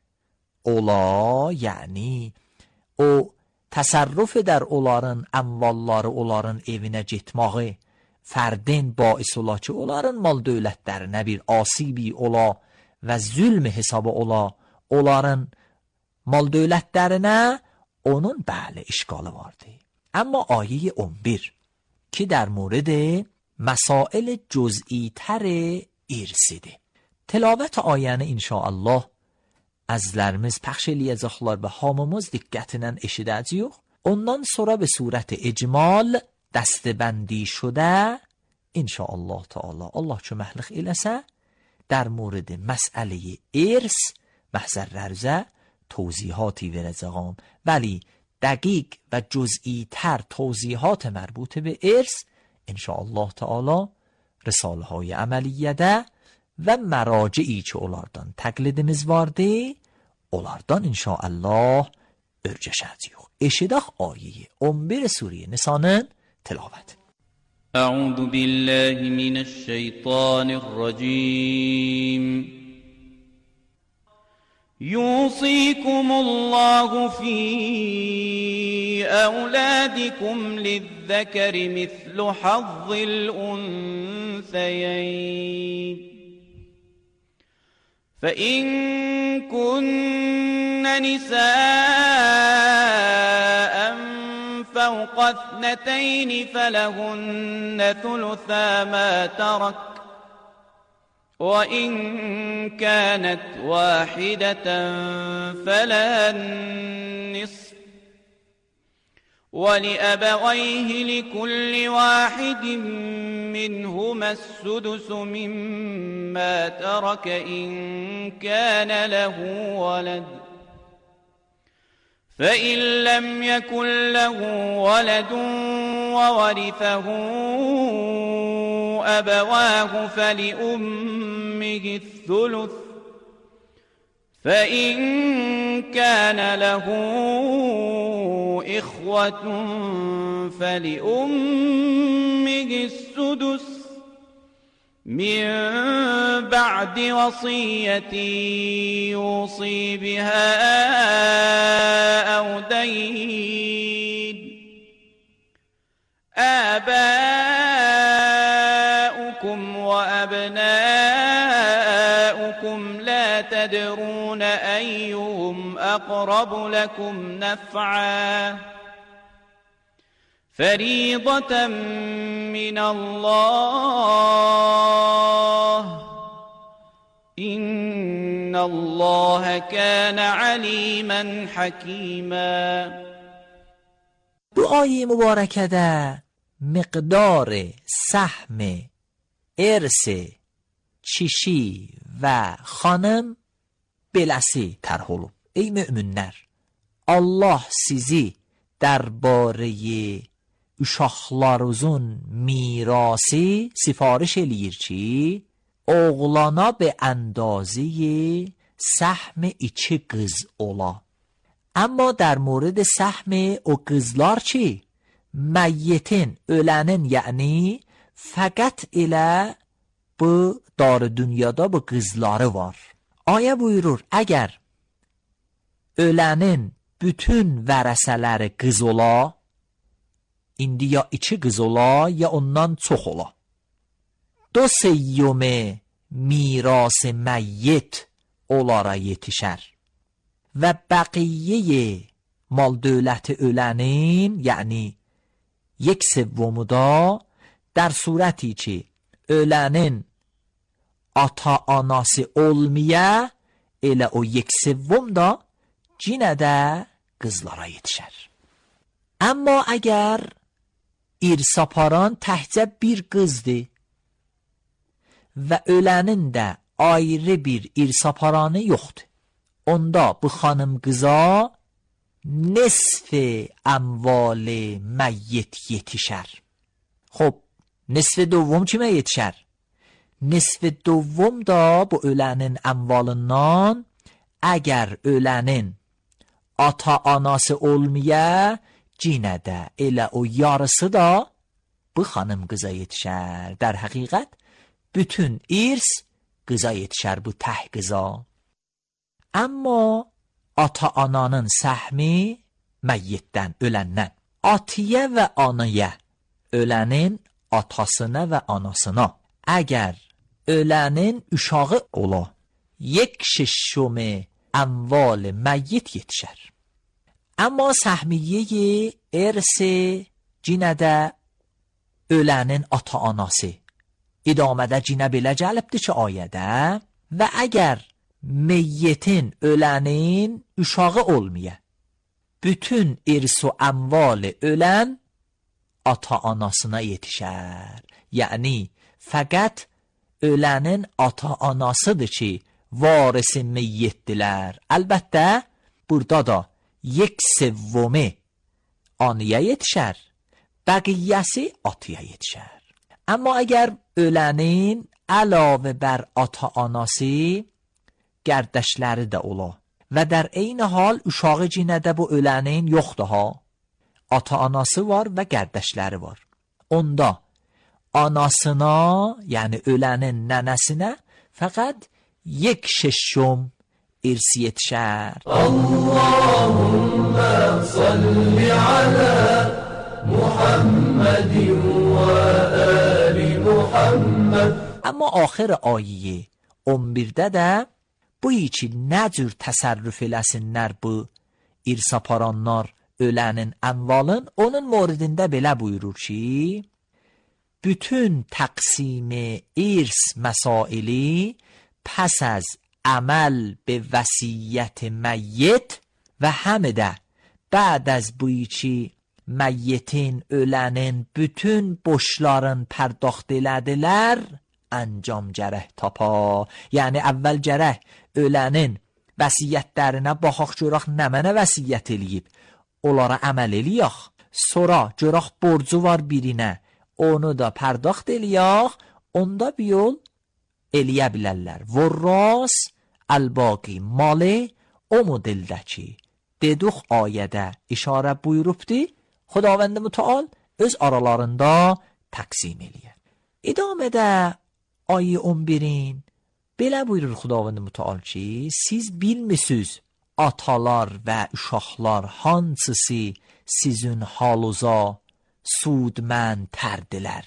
ola, yəni o təsərrüf edər onların əmvalları onların evinə getməyi fərdin bais ola ki onların mal dövlətlərinə bir asibi ola və zülm hesabı ola onların mal dövlətlərinə, onun bəli işgalı vardı. Amma ayə on bir ki در مورد مسائل جزئی تر irsidir. Tilavət ayəni inşaallah əzlərimiz pəxş eləyəcəklər və hamımız diqqətlə eşidəcəyik. Ondan sonra به صورت icmal دستبندی شده inşaallah Teala Allah köməklik eləsə در مورد مسئله ارث محضرlərüzə توضیحاتی verəcəyəm. ولی دقیق و جزئی تر توضیحات مربوط به ارث inşaallah Teala رساله های عملیه و مراجعی که onlardan təqlidimiz vardı, onlardan inşaallah örgəşəcəyik. Eşidək ayəyi on bir Suriye Nisanın tilavəti. أعوذ بالله من الشيطان الرجيم يوصيكم الله في أولادكم للذكر مثل حظ الأنثيين فإن كن نساء فوق اثنتين فلهن ثلثا ما ترك وإن كانت واحدة فلها النصف ولأبويه لكل واحد منهما السدس مما ترك إن كان له ولد فإن لم يكن له ولد وورثه أبواه فلأمه الثلث فإن كان له إخوة فلأمه السدس من بعد وصية يوصي بها أو دين آباؤكم وأبناؤكم لا تدرون أيهم أقرب لكم نفعا فريضة من الله إن الله كان عليما حكيما. دعای مبارکه مقدار سهم ارث چیشی و خانم beləsi tərh olub. Ey müminlər, Allah sizi dərbare uşaqlarınızın mirası sifariş eləyir ki, oğlana be əndazı səhm iki qız ola. Amma در مورد سهم o qızlar ki, Məyyitin, ölənin, yəni fəqət elə bu dar dünyada bu qızları var. Ayə buyurur, əgər ölənin bütün vərəsələri qız ola, indi ya iki qız ola, ya ondan çox ola. Do seyyum miras məyyit onlara yetişər. Və bəqiyyə mal dövləti ölənin, yəni یک سومو da در صورتی ki ölənin ata anası olmaya, elə o یک سوم da cinə də qızlara yetişər. Amma əgər irsaparan təhcə bir qızdır və ölənin də ayrı bir irsaparanı yoxdur, onda bu xanım qıza نصف اموال میت یتیشر. خب نصف دوم چی میتیشر؟ نصف دوم da bu ölənin əmvalından əgər ölənin ata anası olmaya, cinə də elə o yarısı da bu xanım qıza yetişər. در həqiqət bütün irs qıza yetişər, bu təh qıza. Amma ata ananın səhmi məyyitdən, öləndən. Atiyə və anaya, ölənin atasına və anasına. Əgər ölənin uşağı ola, یک ششم اموال məyyit yetişər. Amma səhmiyyə ers cinə də ölənin ata anası. İdamədə cinə belə gəlibdir ki, ayədə və əgər meyyetin, ölənin uşağı olmaya, bütün irs و əmval ölən ata anasına yetişər. Yəni fəqət ölənin ata anasıdır ki varisi meyyitdilər. Əlbəttə burada da یک سومه anıya yetişər, bəqiyyəsi atıya yetişər. Amma əgər ölənin əlavə bər ata anası gərdəşləri də ola və در eyni hal uşağı cinə də bu ölənin yoxdur ha. Ata anası var və gərdəşləri var. Onda anasına, yəni ölənin nənəsinə fəqət یک ششم irs yetişər. Allahümme salli ala Muhammedin və ali Muhammed. Amma axır ayə on birdə də bu iki nə cür təsərrüf eləsinlər bu irsaparanlar ölənin əmvalın, onun moridində belə buyurur ki, bütün təqsimi irs məsaili pəs az əməl be vəsiyyət məyyit və həm də bəd az bu iki məyyitin, ölənin bütün boşların pərdaxt elədilər, əncam gərək tapa. Yəni əvvəl gərək ölənin vəsiyyətlərinə baxaq görək nə mənə vəsiyyət eləyib, onlara əməl eləyək. Sonra görək borcu var birinə, onu da pərdaxt eləyək, onda bir yol eləyə bilərlər. Vurras əlbaqi malı o modildəki deduq ayədə işarə buyurubdi, Xudavənd mütəal öz aralarında təqsim eləyər. İdamədə ayə on birin belə buyurur Xudavənd mütəal ki, siz bilmisiniz atalar və uşaqlar hansısı sizin haluza sudməndərdilər.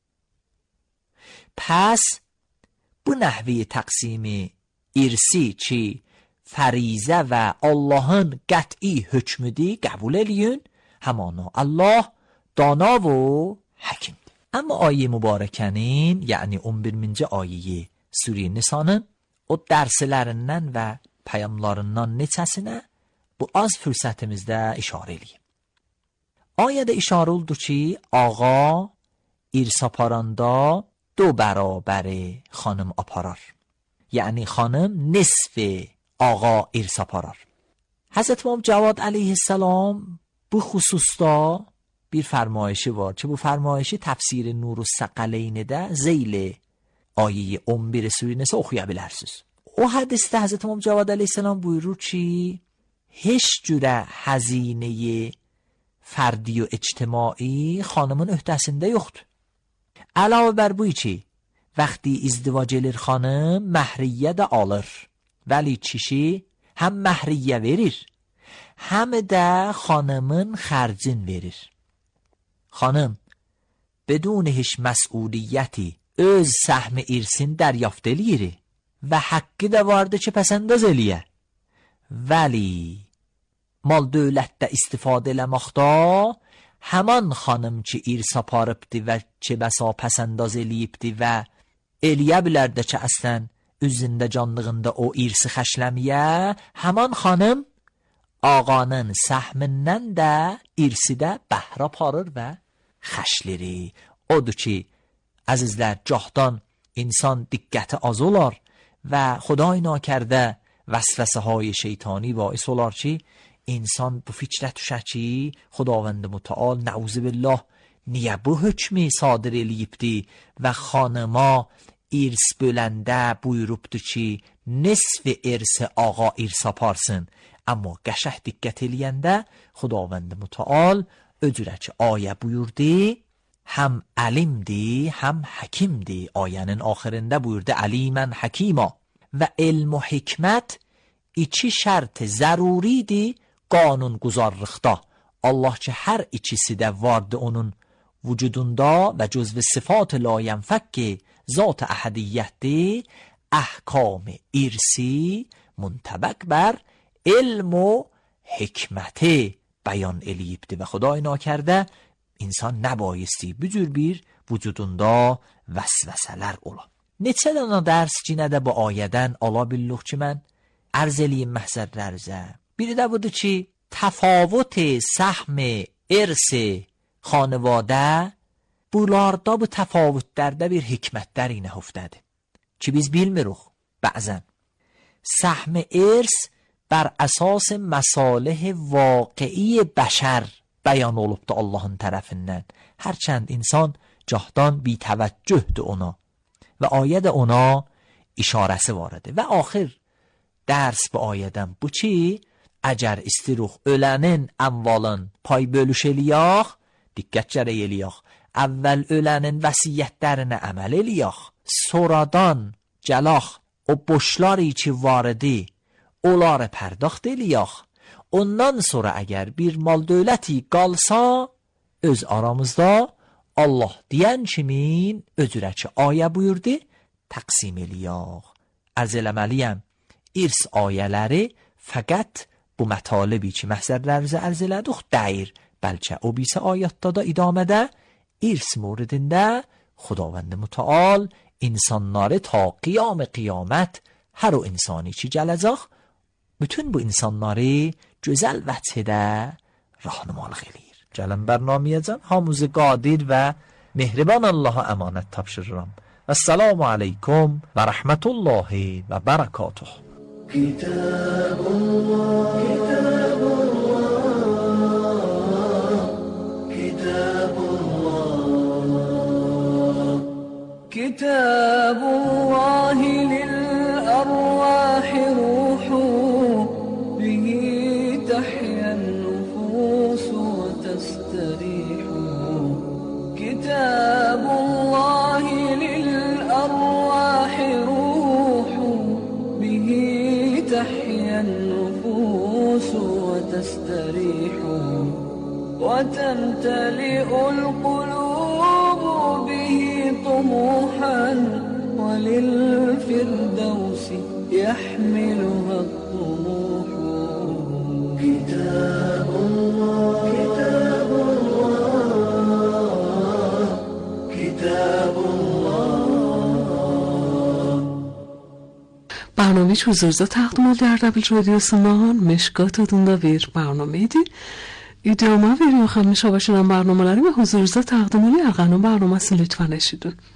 Pəs bu nəhvi təqsimi irsi ki fərizə və Allahın qət'i hökmüdür qəbul eləyin, həmanı Allah dana və həkimdir. Amma ayə mübarəkənin, yəni on birinci ayə Sure Nisanın o dərslərindən və pəyamlarından neçəsinə bu az fürsətimizdə işarə eləyim. Ayədə işarə oldu ki, ağa irsaparanda دو برابر خانم aparar. یعنی خانم نصف آقا ارث aparar. Hazreti İmam Cavad aleyhisselam bu xüsusda bir fərmayişi var ki, bu fərmayişi təfsir Nurus Səqaleynədə zeyl ayə on bir Sure Nisa oxuya bilərsiniz. O hədisdə Hazreti İmam Cavad aleyhisselam buyurur ki, heç cürə həzinəyi fərdi və ictimai xanımın öhdəsində yoxdur. Əlavə bər bu ki, vaxtı izdivac edir xanım, məhriyə də alır. Vəli kişi həm məhriyə verir, həm də xanımın xərcin verir. Xanım بدون هیچ مسئولیتی öz səhmi irsin dəryafت eləyir və haqqı da vardı ki, pəsəndaz eləyə. Vəli mal dövlətdə istifadə eləməkdə həman xanım ki, irs aparıbdı və ki, bəsa pəsəndaz eləyibdi və eləyə bilərdi ki, əslən üzündə canlığında o irsi xəşləməyə, həman xanım ağanın səhmindən də irsi də bəhrə aparır və xəşləri. Odur ki, əzizlər, cahdan insan diqqəti az olar və Xuday nakərdə vəsvəsəهای şeytani باعث olar ki, insan bu fikrə düşər ki, Xudavənd mütəal nəuzu billah niyə bu hökmü sadir eləyibdi və xanıma irs böləndə buyurubdu ki, nisf irs ağa irs aparsın. Amma qəşəh diqqət eləyəndə Xudavənd mütəal öcürə ki, ayə buyurdu, həm əlimdi, həm həkimdi. Ayənin axirində buyurdu, əlimən həkima. Və elm و hikmət iki şərt zəruridir qanun quzarlıqda. Allah ki, hər ikisi də vardı onun vücudunda və cüzv sıfat layənfək zat əhədiyyətdir. Əhkam irsi muntabək bər elm و hikməti bəyan eləyibdir və Xuday nakərdə insan nəbayisти bu cür bir vücudunda vəsvəsələr ola. Neçə dənə dərs cinə də bu ayədən ala billuq ki, mən ərz eləyim məhzərlərizə. Biri də budur ki, təfavut səhm irs xanvadə bunlarda bu təfavutlərdə bir hikmətlər nəhəftədir ki, biz bilmirik. Bəzən səhm irs bər əsas məsalih واقعی bəşər bəyan olubdu Allahın tərəfindən. Hərçənd insan cahdan bitəvəccühdür ona və ayə də ona işarəsi vardır. Və axir dərs bu ayədən bu ki, əgər istiruq ölənin əmvalın pay bölüş eləyək, diqqət gərək eləyək, əvvəl ölənin vəsiyyətlərinə əməl eləyək, sonradan gələk o boşları ki varidi onları pərdaxt eləyək. Ondan sonra əgər bir mal dövləti qalsa, öz aramızda Allah deyən kimin öcürə ki, ayə buyurdu, təqsim eləyək. Ərz eləməliyəm, irs ayələri fəqət bu mətalibi ki, məhzərlərizə ərz elədik deyir, bəlkə o bisə ayətdə da idamədə irs موردində Xudavənd mütəal insanları ta qiyam qiyamət hər o insani ki gələcək, bütün bu insanları gözəl vəchədə rahnımalıq eləyir. Gələn bərnamiyəcən hamımızı qadir və mehriban Allaha əmanət tapşırıram. Esselamu aleykum və rəhmətullahi və bərəkatuh. Kitabullah, Kitabullah, Kitabullah, Kitabullahi lil-arwahi ruhu تحيا النفوس وتستريح. كتاب الله للأرواح روح به تحيا النفوس وتستريح وتمتلئ القلوب به طموحا وللفردوس يحملها الطموح. كتاب الله كتاب الله كتاب الله. برنامه huzurda təqdim oldu Ardabil Radyosu'ndan Meşkat adında bir برنامeydi. İddiama veriyor hamişe başlanan barnamaları ve huzurda təqdim oluyor. Ağanın barnamasını lütfen eşidin.